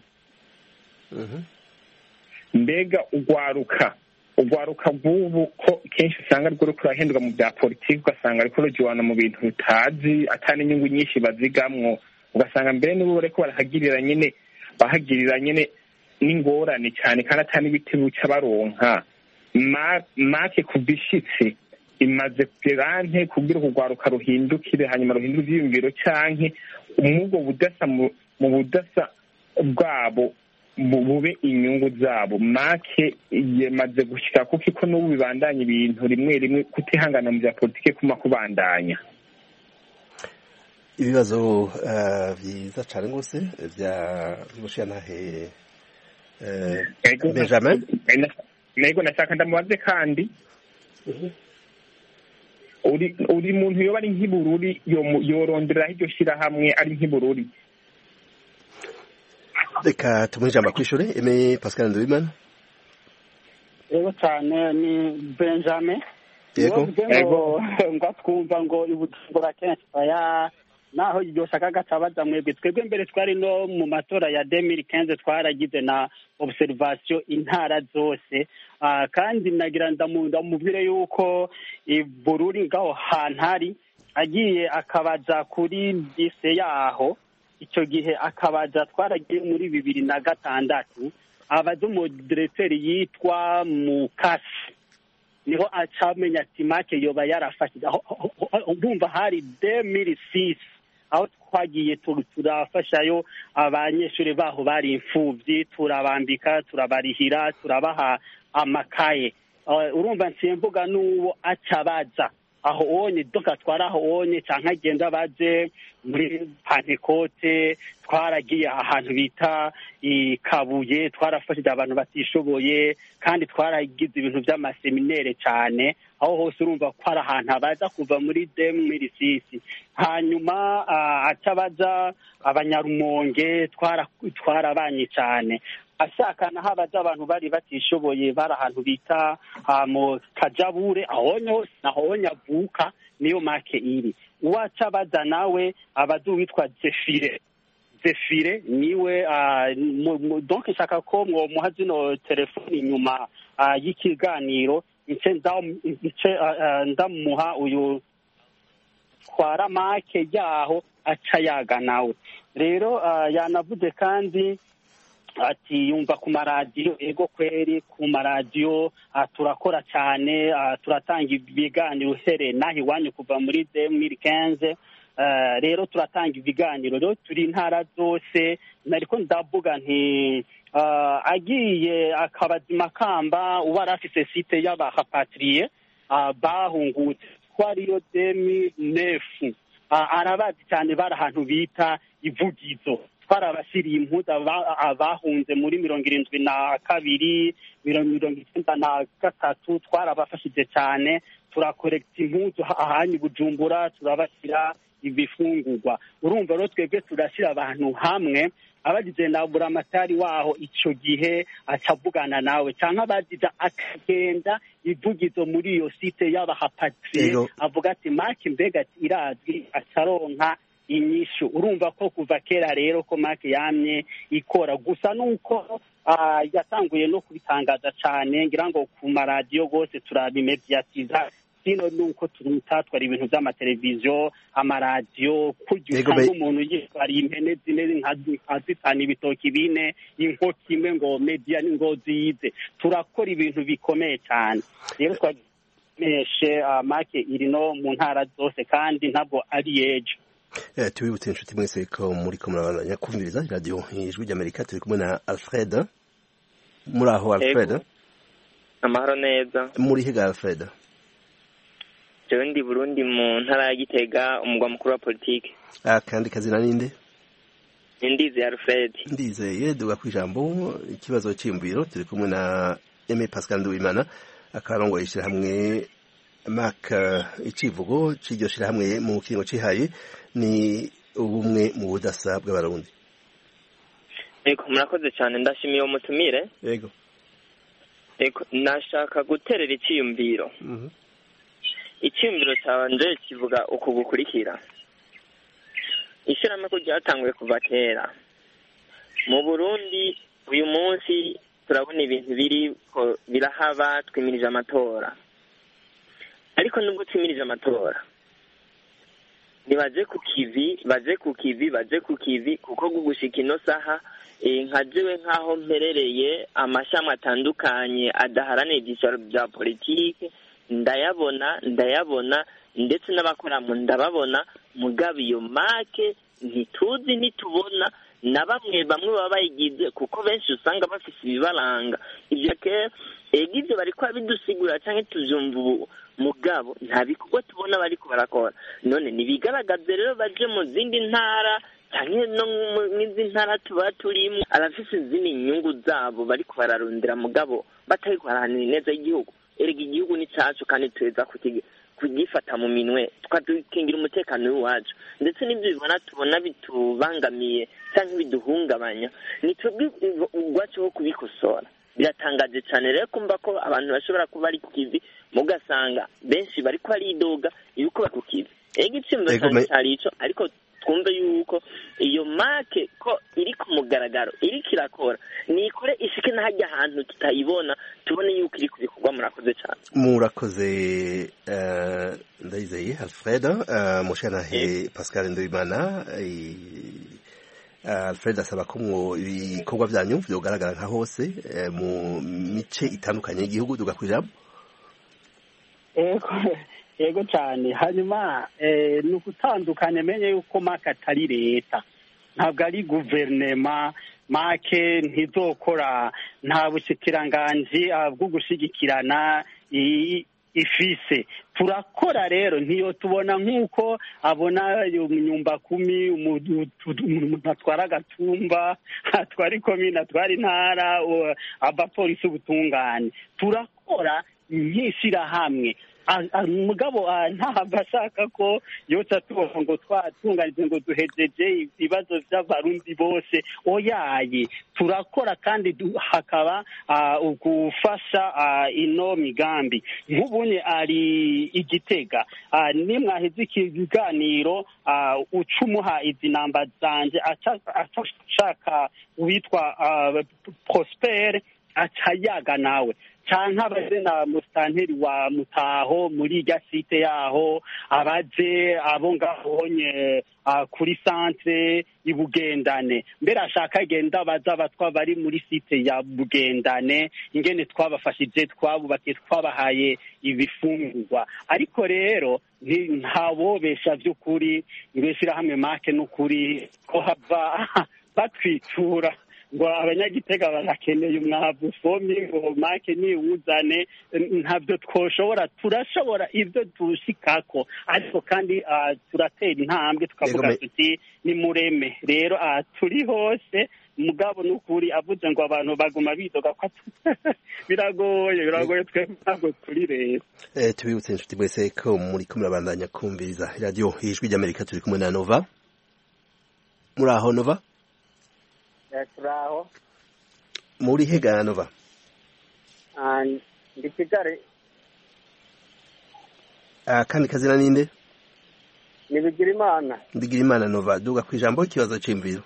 mbega ugwaruka bw'ubu ko kenshi usanga rwo ruri kurahinduka mu bya politiki ugasanga ariko rujiwana mu bintu bitazi atari inyungu nyinshi bazigamwo ugasanga mbere nibo bariko bahagirira nyene n'ingorane cyane kandi atari ibiti buca baronka make kubishitse imaze kugera kugira ukugwaruka ruhindukire hanyuma ruhindura ivyiyumviro canke umubwo budasa mu budasa bwabo bube inyungu zabo make yemaze gushika kuko iko n'ubu bibandanya ibintu rimwe kutihangana mu bya politike kuma kubandanya. Ibibazo vyiza cane gose vya mushanahe Benjamin. Nego nashaka ndamubaze kandi uri muntu yoba ari nk'ibururi yorondera iryo shirahamwe ari nk'ibururi. Reka tumuhe ijambo kwishure Aimé Pascal Nduwimana. Yego cyane ni Benjamin. Yego ngo twumva ngo Ibujumbura kenshi naho iryo shaka gatabaza mwebwe twebwe mbere twari no mu matora ya 2015 twaragize na observation intara zose kandi nagira ndamubwire yuko Bururi ngaho hantari agiye akabaza kuri dise yaho icyo gihe akabaza twaragiye muri 2006 abaza umudirecteur yitwa Mukasi niho acamenya ati make yoba yarafashe ndumva hari 2006 aho twagiye turafashayo abanyeshuri baho bari imfuvyi turabambika turabarihira turabaha amakaye urumva nsimvuga n'uwo acabaza aho onye doka twaraho onye canke agenda baje muri Pantekote twaragiye ahantu bita Kabuye twarafashije abantu batishoboye kandi twaragize ibintu by'amaseminere cyane aho hose urumva ko ari ahantu abaza kuva muri 2006 hanyuma atabaza abanyarumonge twarabanye cyane ashaka naho abaza abantu bari batishoboye bari ahantu bita mu Kajabure naho avuka niyo make iri. Uwaca abaza nawe abaza uwitwa Zefire niwe donc nshaka ko muha zino telefoni inyuma y'ikiganiro ndamuha uyu twara make yaho aca yaga nawe. Rero yanavuze kandi ati yumva ku maradiyo, ego kweri ku maradiyo turakora cyane, turatanga ibiganiro uhereye naho iwanyu kuva muri 2015. Rero turatanga ibiganiro, rero turi intara zose. Nariko ndavuga nti agiye akabaza Makamba uba arafise site y'abahapatriye bahungutse twariyo 2009, arabazi cyane, bari ahantu bita Ivugizo. Twarabashyiriye impuzu abahunze muri 72 93, twarabafashije cyane, turakorekta impuzu ahanyu Bujumbura, turabashyira ibifungurwa. Urumva rero twebwe turashyira abantu hamwe, abagize na buramatari waho icyo gihe acavugana nawe cyangwa abagize akagenda Ivugizo muri iyo site y'abahapatriye avuga ati Mark mbega irazwi, acaronka inyishu. Urumva ko kuva kera rero ko Mark yamye ikora, gusa nuko yatanguye no kubitangaza cyane, ngira ngo ku maradiyo gose turabimediatiza. Sino nuko turutatwara ibintu by'amateleviziyo, amaradiyo, kugira ngo umuntu yitwara impene zine nkazitana ibitoki bine, inkoko imwe ngo media ngo zize. Turakora ibintu bikomeye cyane. Rero twagimeshe Mark iri no mu ntara zose kandi ntabwo ari ejo. Tubibutse inshuti mwese ko muri ko murabandanya kumviriza radio Ijwi ry'Amerika. Turi kumwe na Alfred. Muri aho Alfred? Amahoro neza. Muri higa Alfred? Ndi Burundi mu ntara ya Gitega, umugwa mukuru wa politike. Kandi kazina ninde? Ndize Alfred. Ndize duga kwijambo ikibazo cy'imbiro. Turi kumwe na Aimé Pascal Nduwimana, akarongoye hamwe Mark icivugo c'iryo shira hamwe mu kiringo cihaye ni ubumwe mu budasa bw'abarundi. Ego murakoze cyane, ndashimiye umutumire. Ego nashaka guterera icyiyumviro. Icyumviro cyanje kivuga uko gukurikira. Ishyirahamwe ko ryatanguye kuva kera mu Burundi. Uyu munsi turabona ibintu birahaba, twimirije amatora. Ariko nubwo twimirije amatora, nibaje ku kivi kuko gugushika ino saha nkajewe nkaho mperereye amashami atandukanye adaharanira ibyicaro bya politike, ndayabona ndetse n'abakora mu ndababona, mugabo iyo make ntitubona na bamwe baba bayigize, kuko benshi usanga bafise ibibaranga. Ibyo ibyo bariko bidusigura cyangwa tuvyumva ubu, mugabo nta bikorwa tubona bariko barakora. None nibigaragaze rero baje mu zindi ntara cyangwa no mw'izi ntara tuba turimo, abafise izindi inyungu zabo bariko bararondera, mugabo batariko barahanira neza y'igihugu. Erega igihugu ni cyacu kandi tuweza kugifata mu minwe, tukadukingira umutekano w'iwacu. Ndetse n'ibyo bibona tubona bitubangamiye cyangwa biduhungabanya, ni twebwe ubwacu ho kubikosora. Biratangaje cyane rero kumva ko abantu bashobora kuba ari ku kivi, mugasanga benshi bariko baridoga yuko bari ku kivi. Ega icyumba cyane cyari ico, ariko twumve yuko iyo make ko iri ku mugaragaro, iri kirakora, nikore ishike n'ahajya ahantu tutayibona, tubone yuko iri kubikorwa. Murakoze cyane. Murakoze Ndayizeye Alfred. Mushanahe Pascal Nduwimana. Alfred asaba ko ibikorwa byanyu byogaragara nka hose mu mice itandukanye y'igihugu. Tugakwiramo. Ego cyane. Hanyuma ni ugutandukanya, menye yuko Mark atari leta, ntabwo ari guverinema. Mark ntizokora, nta bushikiranganji bwo gushigikirana ifise. Turakora rero, ntiyo tubona nk'uko abona nyumba kumi, umuntu atwara agatumba, atwara ikomine, atwara intara, abapolisi ubutungane. Turakora nk'ishyirahamwe, mugabo ntabwo ashaka ko yose atubona ngo twatunganije ngo duhejeje ibibazo by'abarundi bose oyaye turakora kandi hakaba gufasha ino migambi nk'ubunye ari Igitega nimwaheze ikiganiro ucumuha izi namba zanje ashaka witwa Prosper acayaga nawe canke abaze na musitanteri wa Mutaho muri irya site yaho abaze abo ngahonye kuri centre ibugendane mbere ashaka agenda baza batwa bari muri site ya Bugendane ingene twabafashije twabubakiye twabahaye ibifungurwa ariko rero ntabobesha by'ukuri ibeshira hamwe make n'ukuri ko hava batwitura ngo abanyagitega barakeneye umwavu fomi ngo make niwuzane ntabyo twoshobora turashobora ibyo tushikako ariko kandi turatera intambwe tukavuga tuti ni mureme rero turi hose mugabo n'ukuri avuze ngo abantu baguma bidoga ko biragoye twe ntabwo turi rero tubibutse inshuti mwese ko muri kumwe abandanya kumviriza radio Ijwi ry'Amerika turi kumwe na Nova muri aho Nova turaho muri hega Nova ndi Kigali kandi kazina ninde ni Bigirimana Nova duga kwijambo kibazo c'imviro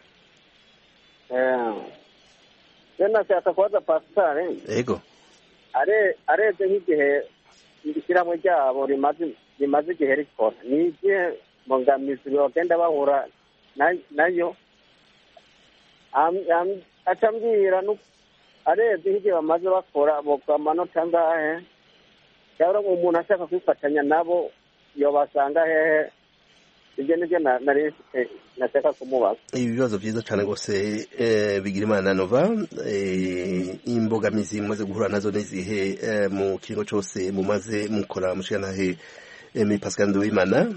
Jena cyata kwaza Pascal yego areze nk'igihe ishyirahamwe ryabo rimaze igihe rikora ni igihe mbogamizi bagenda bahura nayo acambwira arebye nk'igihe bamaze bakora bokwa amanota angahe cyangwa umuntu ashaka kwifatanya nabo yobasanga hehe ibyo nibyo nashaka kumubaza ibibazo byiza cyane rwose Bigirimana Nova imbogamizi mumaze guhura nazo n'izihe mu kiringo cyose mumaze mukora mushikanahe Pascal Nduwimana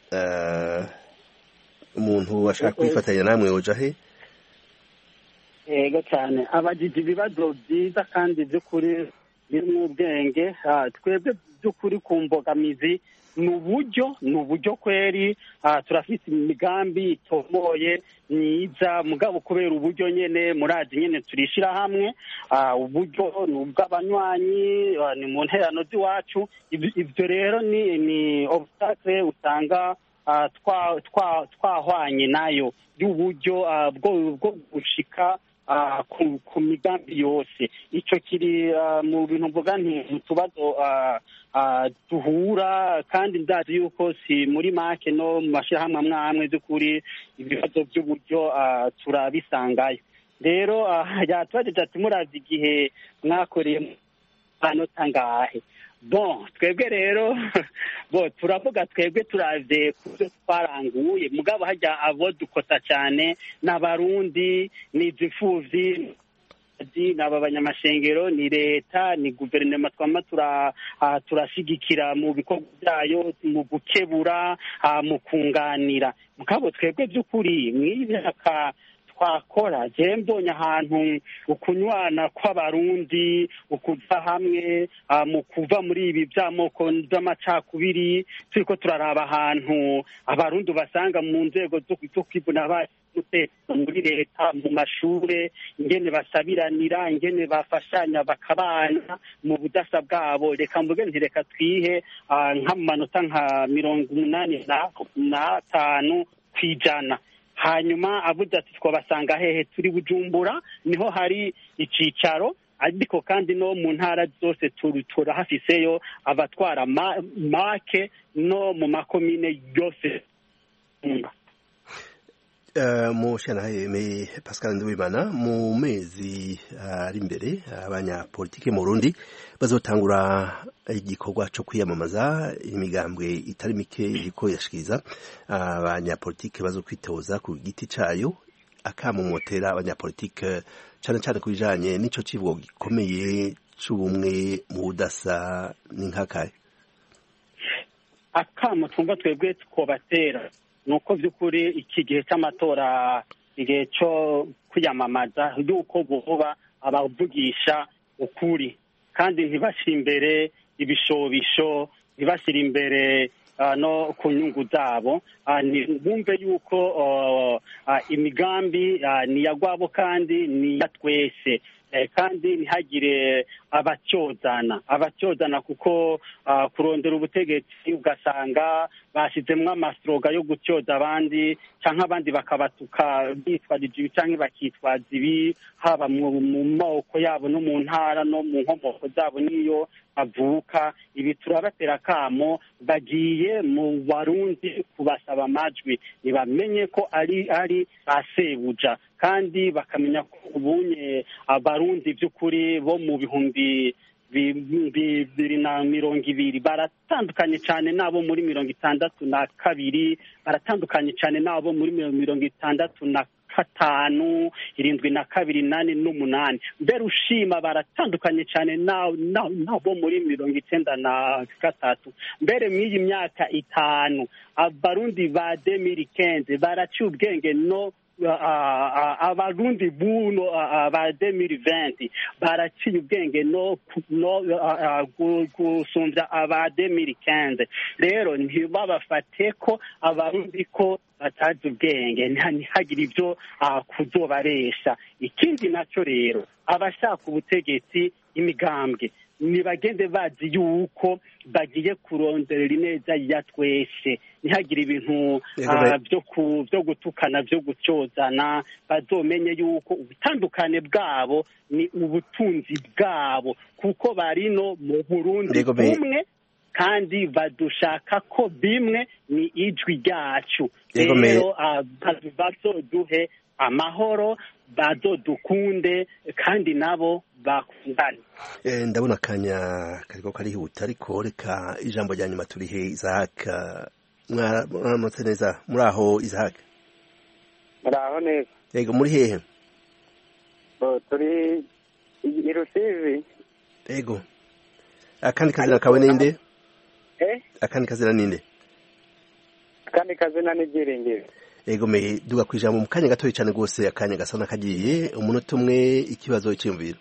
umuntu ashaka kwifatanya namwe oja he yego cyane abajije ibibazo byiza kandi by'ukuri birimo ubwenge twebwe by'ukuri ku mbogamizi ni uburyo kweri turafite imigambi itomoye myiza mugabo kubera uburyo nyene murazi nyene turishira hamwe uburyo ni ubw'abanywanyi ni mu nterano z'iwacu ibyo rero ni obstacle usanga twahwanye nayo y'uburyo bwo gushika ku migambi yose icyo kiri mu bintu mvuga nti tubazo duhura kandi ndazi yuko si muri make no mu mashyirahamwe amwe by'ukuri ibibazo by'uburyo turabisangayo rero yatubajije ati murazi igihe mwakoreye amanota angahe bon twebwe rero turavuga twebwe turavye kubyo twaranguye mugabo hajya abo dukota cyane n'abarundi n'izifuvyi n'aba banyamashengero ni leta ni guverinoma twama turashigikira mu bikorwa byayo mu gukebura mu kunganira mugabo twebwe by'ukuri mw'imyaka twakora je mbonye ahantu ukunywana kw'abarundi ukuza hamwe mu kuva muri ibi by'amoko by'amacakubiri turiko turaraba ahantu abarundi basanga mu nzego zo kwivuna muri leta mu mashure ingene basabiranira ingene bafashanya bakabana mu budasa bwabo reka mvuge nti reka twihe nk'amanota nka 85 kw'ijana hanyuma avuze ati twabasanga hehe turi Bujumbura niho hari icicaro ariko kandi no mu ntara zose turahafiseyo abatwara make no mu makomine yose mushanaye Pascal Nduwimana mu mezi ari imbere abanyapolitike mu Burundi bazotangura igikorwa cyo kwiyamamaza imigambwe itari mike iriko yashikiriza abanyapolitike bazokwitoza ku giti cayo akamumotera abanyapolitike cyane cyane kubijanye n'ico civugo gikomeye c'ubumwe mu budasa n'inkakaye akamo twumva twebwe twobatera nuko by'ukuri iki gihe cy'amatora igihe cyo kwiyamamaza yuko buba abavugisha ukuri kandi ntibashire imbere ibishobisho ntibashyire imbere no ku nyungu zabo, bumve yuko imigambi ni iya gwabo kandi ni iya twese, kandi ntihagire abacyozana kuko kurondera ubutegetsi ugasanga bashyizemo amasloga yo gutyoza abandi cyangwa abandi bakabatuka bitwarije ibi cyangwa bakitwaza ibi, haba mu moko yabo no mu ntara no mu nkomoko zabo niyo bavuka. Ibi turabatera akamo, bagiye mu Barundi kubasaba amajwi, ntibamenye ko ari asebuja, kandi bakamenya ko ubunye abarundi by'ukuri bo mu bihumbi 2020 baratandukanye cyane n'abo muri 62, baratandukanye cyane n'abo muri 65, 72, 8, mbere ushima baratandukanye cyane nabo muri 93. Mbere mw'iyi myaka 5 abarundi ba 2015 baraciye ubwenge, no abarundi buno ba 2020 baraciye ubwenge no gusumbya aba 2015. rero ntibabafate ko abarundi ko batazi ubwenge, ntihagire ibyo kuzobaresha. Ikindi nacyo rero, abashaka ubutegetsi, imigambwe nibagende bazi yuko bagiye kuronderera ineza ya twese, ntihagire ibintu byo gutukana, byo gucyozana. Bazomenye yuko ubutandukane bwabo ni ubutunzi bwabo, kuko bari no mu Burundi bumwe kandi badushaka ko bimwe ni ijwi ryacu. Rero bazoduhe amahoro, bazodukunde kandi nabo bakundane. Ndabona akanya kariko karihuta, ariko reka ijambo rya nyuma turihe Isaac. Mwaramutse neza? Muri aho Isaac? Muraho neza. Yego, muri hehe? Turi i Rusizi. Yego. Akandi kazina kawe ninde? Akandi kazina ninde? Akandi kazina ni Byiringiro. Yego, me duga kwijambo mu kanya gatoyi cyane gose, akanya gasana kagiye, umunota umwe, ikibazo cy'imviro.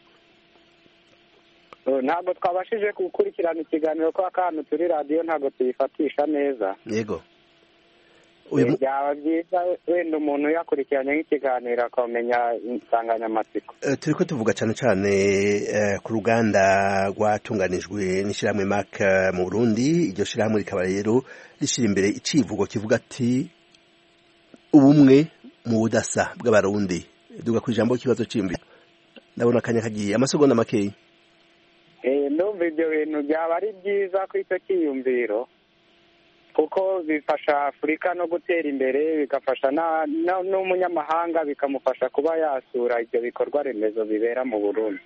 Ntabwo twabashije gukurikirana ikiganiro ko akantu turi radio ntabwo tuyifatisha neza. Yego. Byaba byiza wenda umuntu yakurikiranye nk'ikiganiro akamenya insanganyamatsiko. Turiko tuvuga cyane cyane ku ruganda rwatunganijwe n'ishyirahamwe MAC mu Burundi. Iryo shyirahamwe rikaba rero rishyira imbere icivugo kivuga ati ubumwe mu budasa bw'abarundi. Duga ku ijambo kibazo cy'imviro. Ndabona akanya kagiye, amasegonda makeyi. Ndumva ibyo bintu byaba ari byiza ku icyo cyiyumviro, kuko bifasha Afurika no gutera imbere, bigafasha n'umunyamahanga, bikamufasha kuba yasura ibyo bikorwa remezo bibera mu Burundi.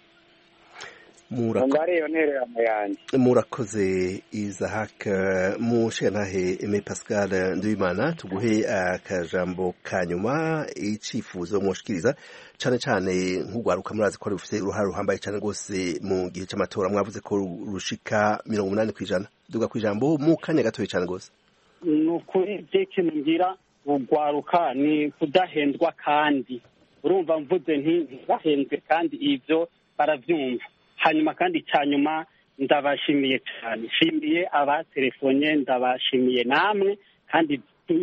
Murakoze Isaac. Mushenantahe Aimé Pascal Nduwimana, tuguhe akajambo kanyuma, icifuzo mwoshikiriza cyane cyane nk'ugwaruka. Murazi ko rufite uruhare ruhambaye cyane rwose mu gihe cy'amatora, mwavuze ko rushika 80%. Duga kwijambo mu kanya gatoyi cyane rwose. Nukuri ikintu ngira ugwaruka ni kudahendwa, kandi urumva mvuze ntibahendwe, kandi ibyo baravyumva. Hanyuma kandi cyanyuma, ndabashimiye cyane, shimiye abatelefone, ndabashimiye namwe, kandi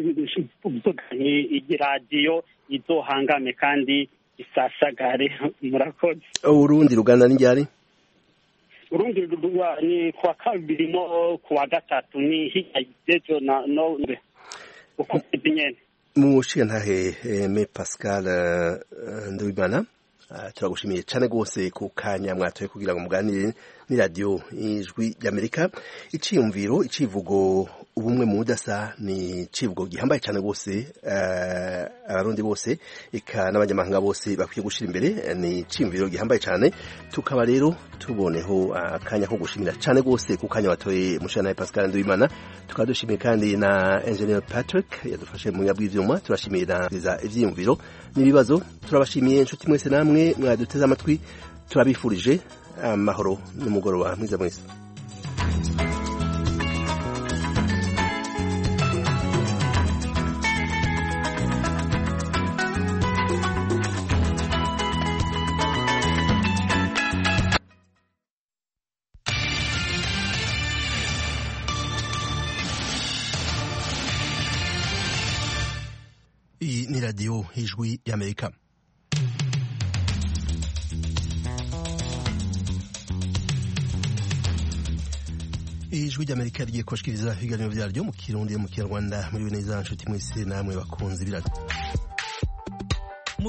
iyi radio izohangame kandi isasagare. Murakoze. Urundi ruganda ni ryari? Urundi ni kwa kabiri no kwa gatatu, ni hijejo no uko nyene. Mushenantahe Aimé Pascal Nduwimana, turagushimiye cyane rwose ku kanya mwatoye kugira ngo muganire ni radio Ijwi ry'Amerika. Iciyumviro, icivugo ubumwe mu budasa ni icivugo gihambaye cyane rwose, abarundi bose eka n'abanyamahanga bose bakwiye gushira imbere. Ni iciyumviro gihambaye cyane, tukaba rero tuboneho akanya ko gushimira cyane rwose ku kanya watoye Mushenantahe Pascal Nduwimana. Tukaba dushimiye kandi na Engineer Patrick yadufashe mu nyabw'ivyuma. Turashimira ivyiyumviro n'ibibazo. Turabashimiye inshuti mwese namwe mwaduteze amatwi. Turabifurije amahoro n'umugoroba mwiza mwese. radiyo ijwi y'Amerika. ijwi ry'Amerika rigiye kubashikiriza ibiganiro vyaryo mu Kirundi mu Kinyarwanda. Muri neza nshuti mwese namwe bakunzi biradio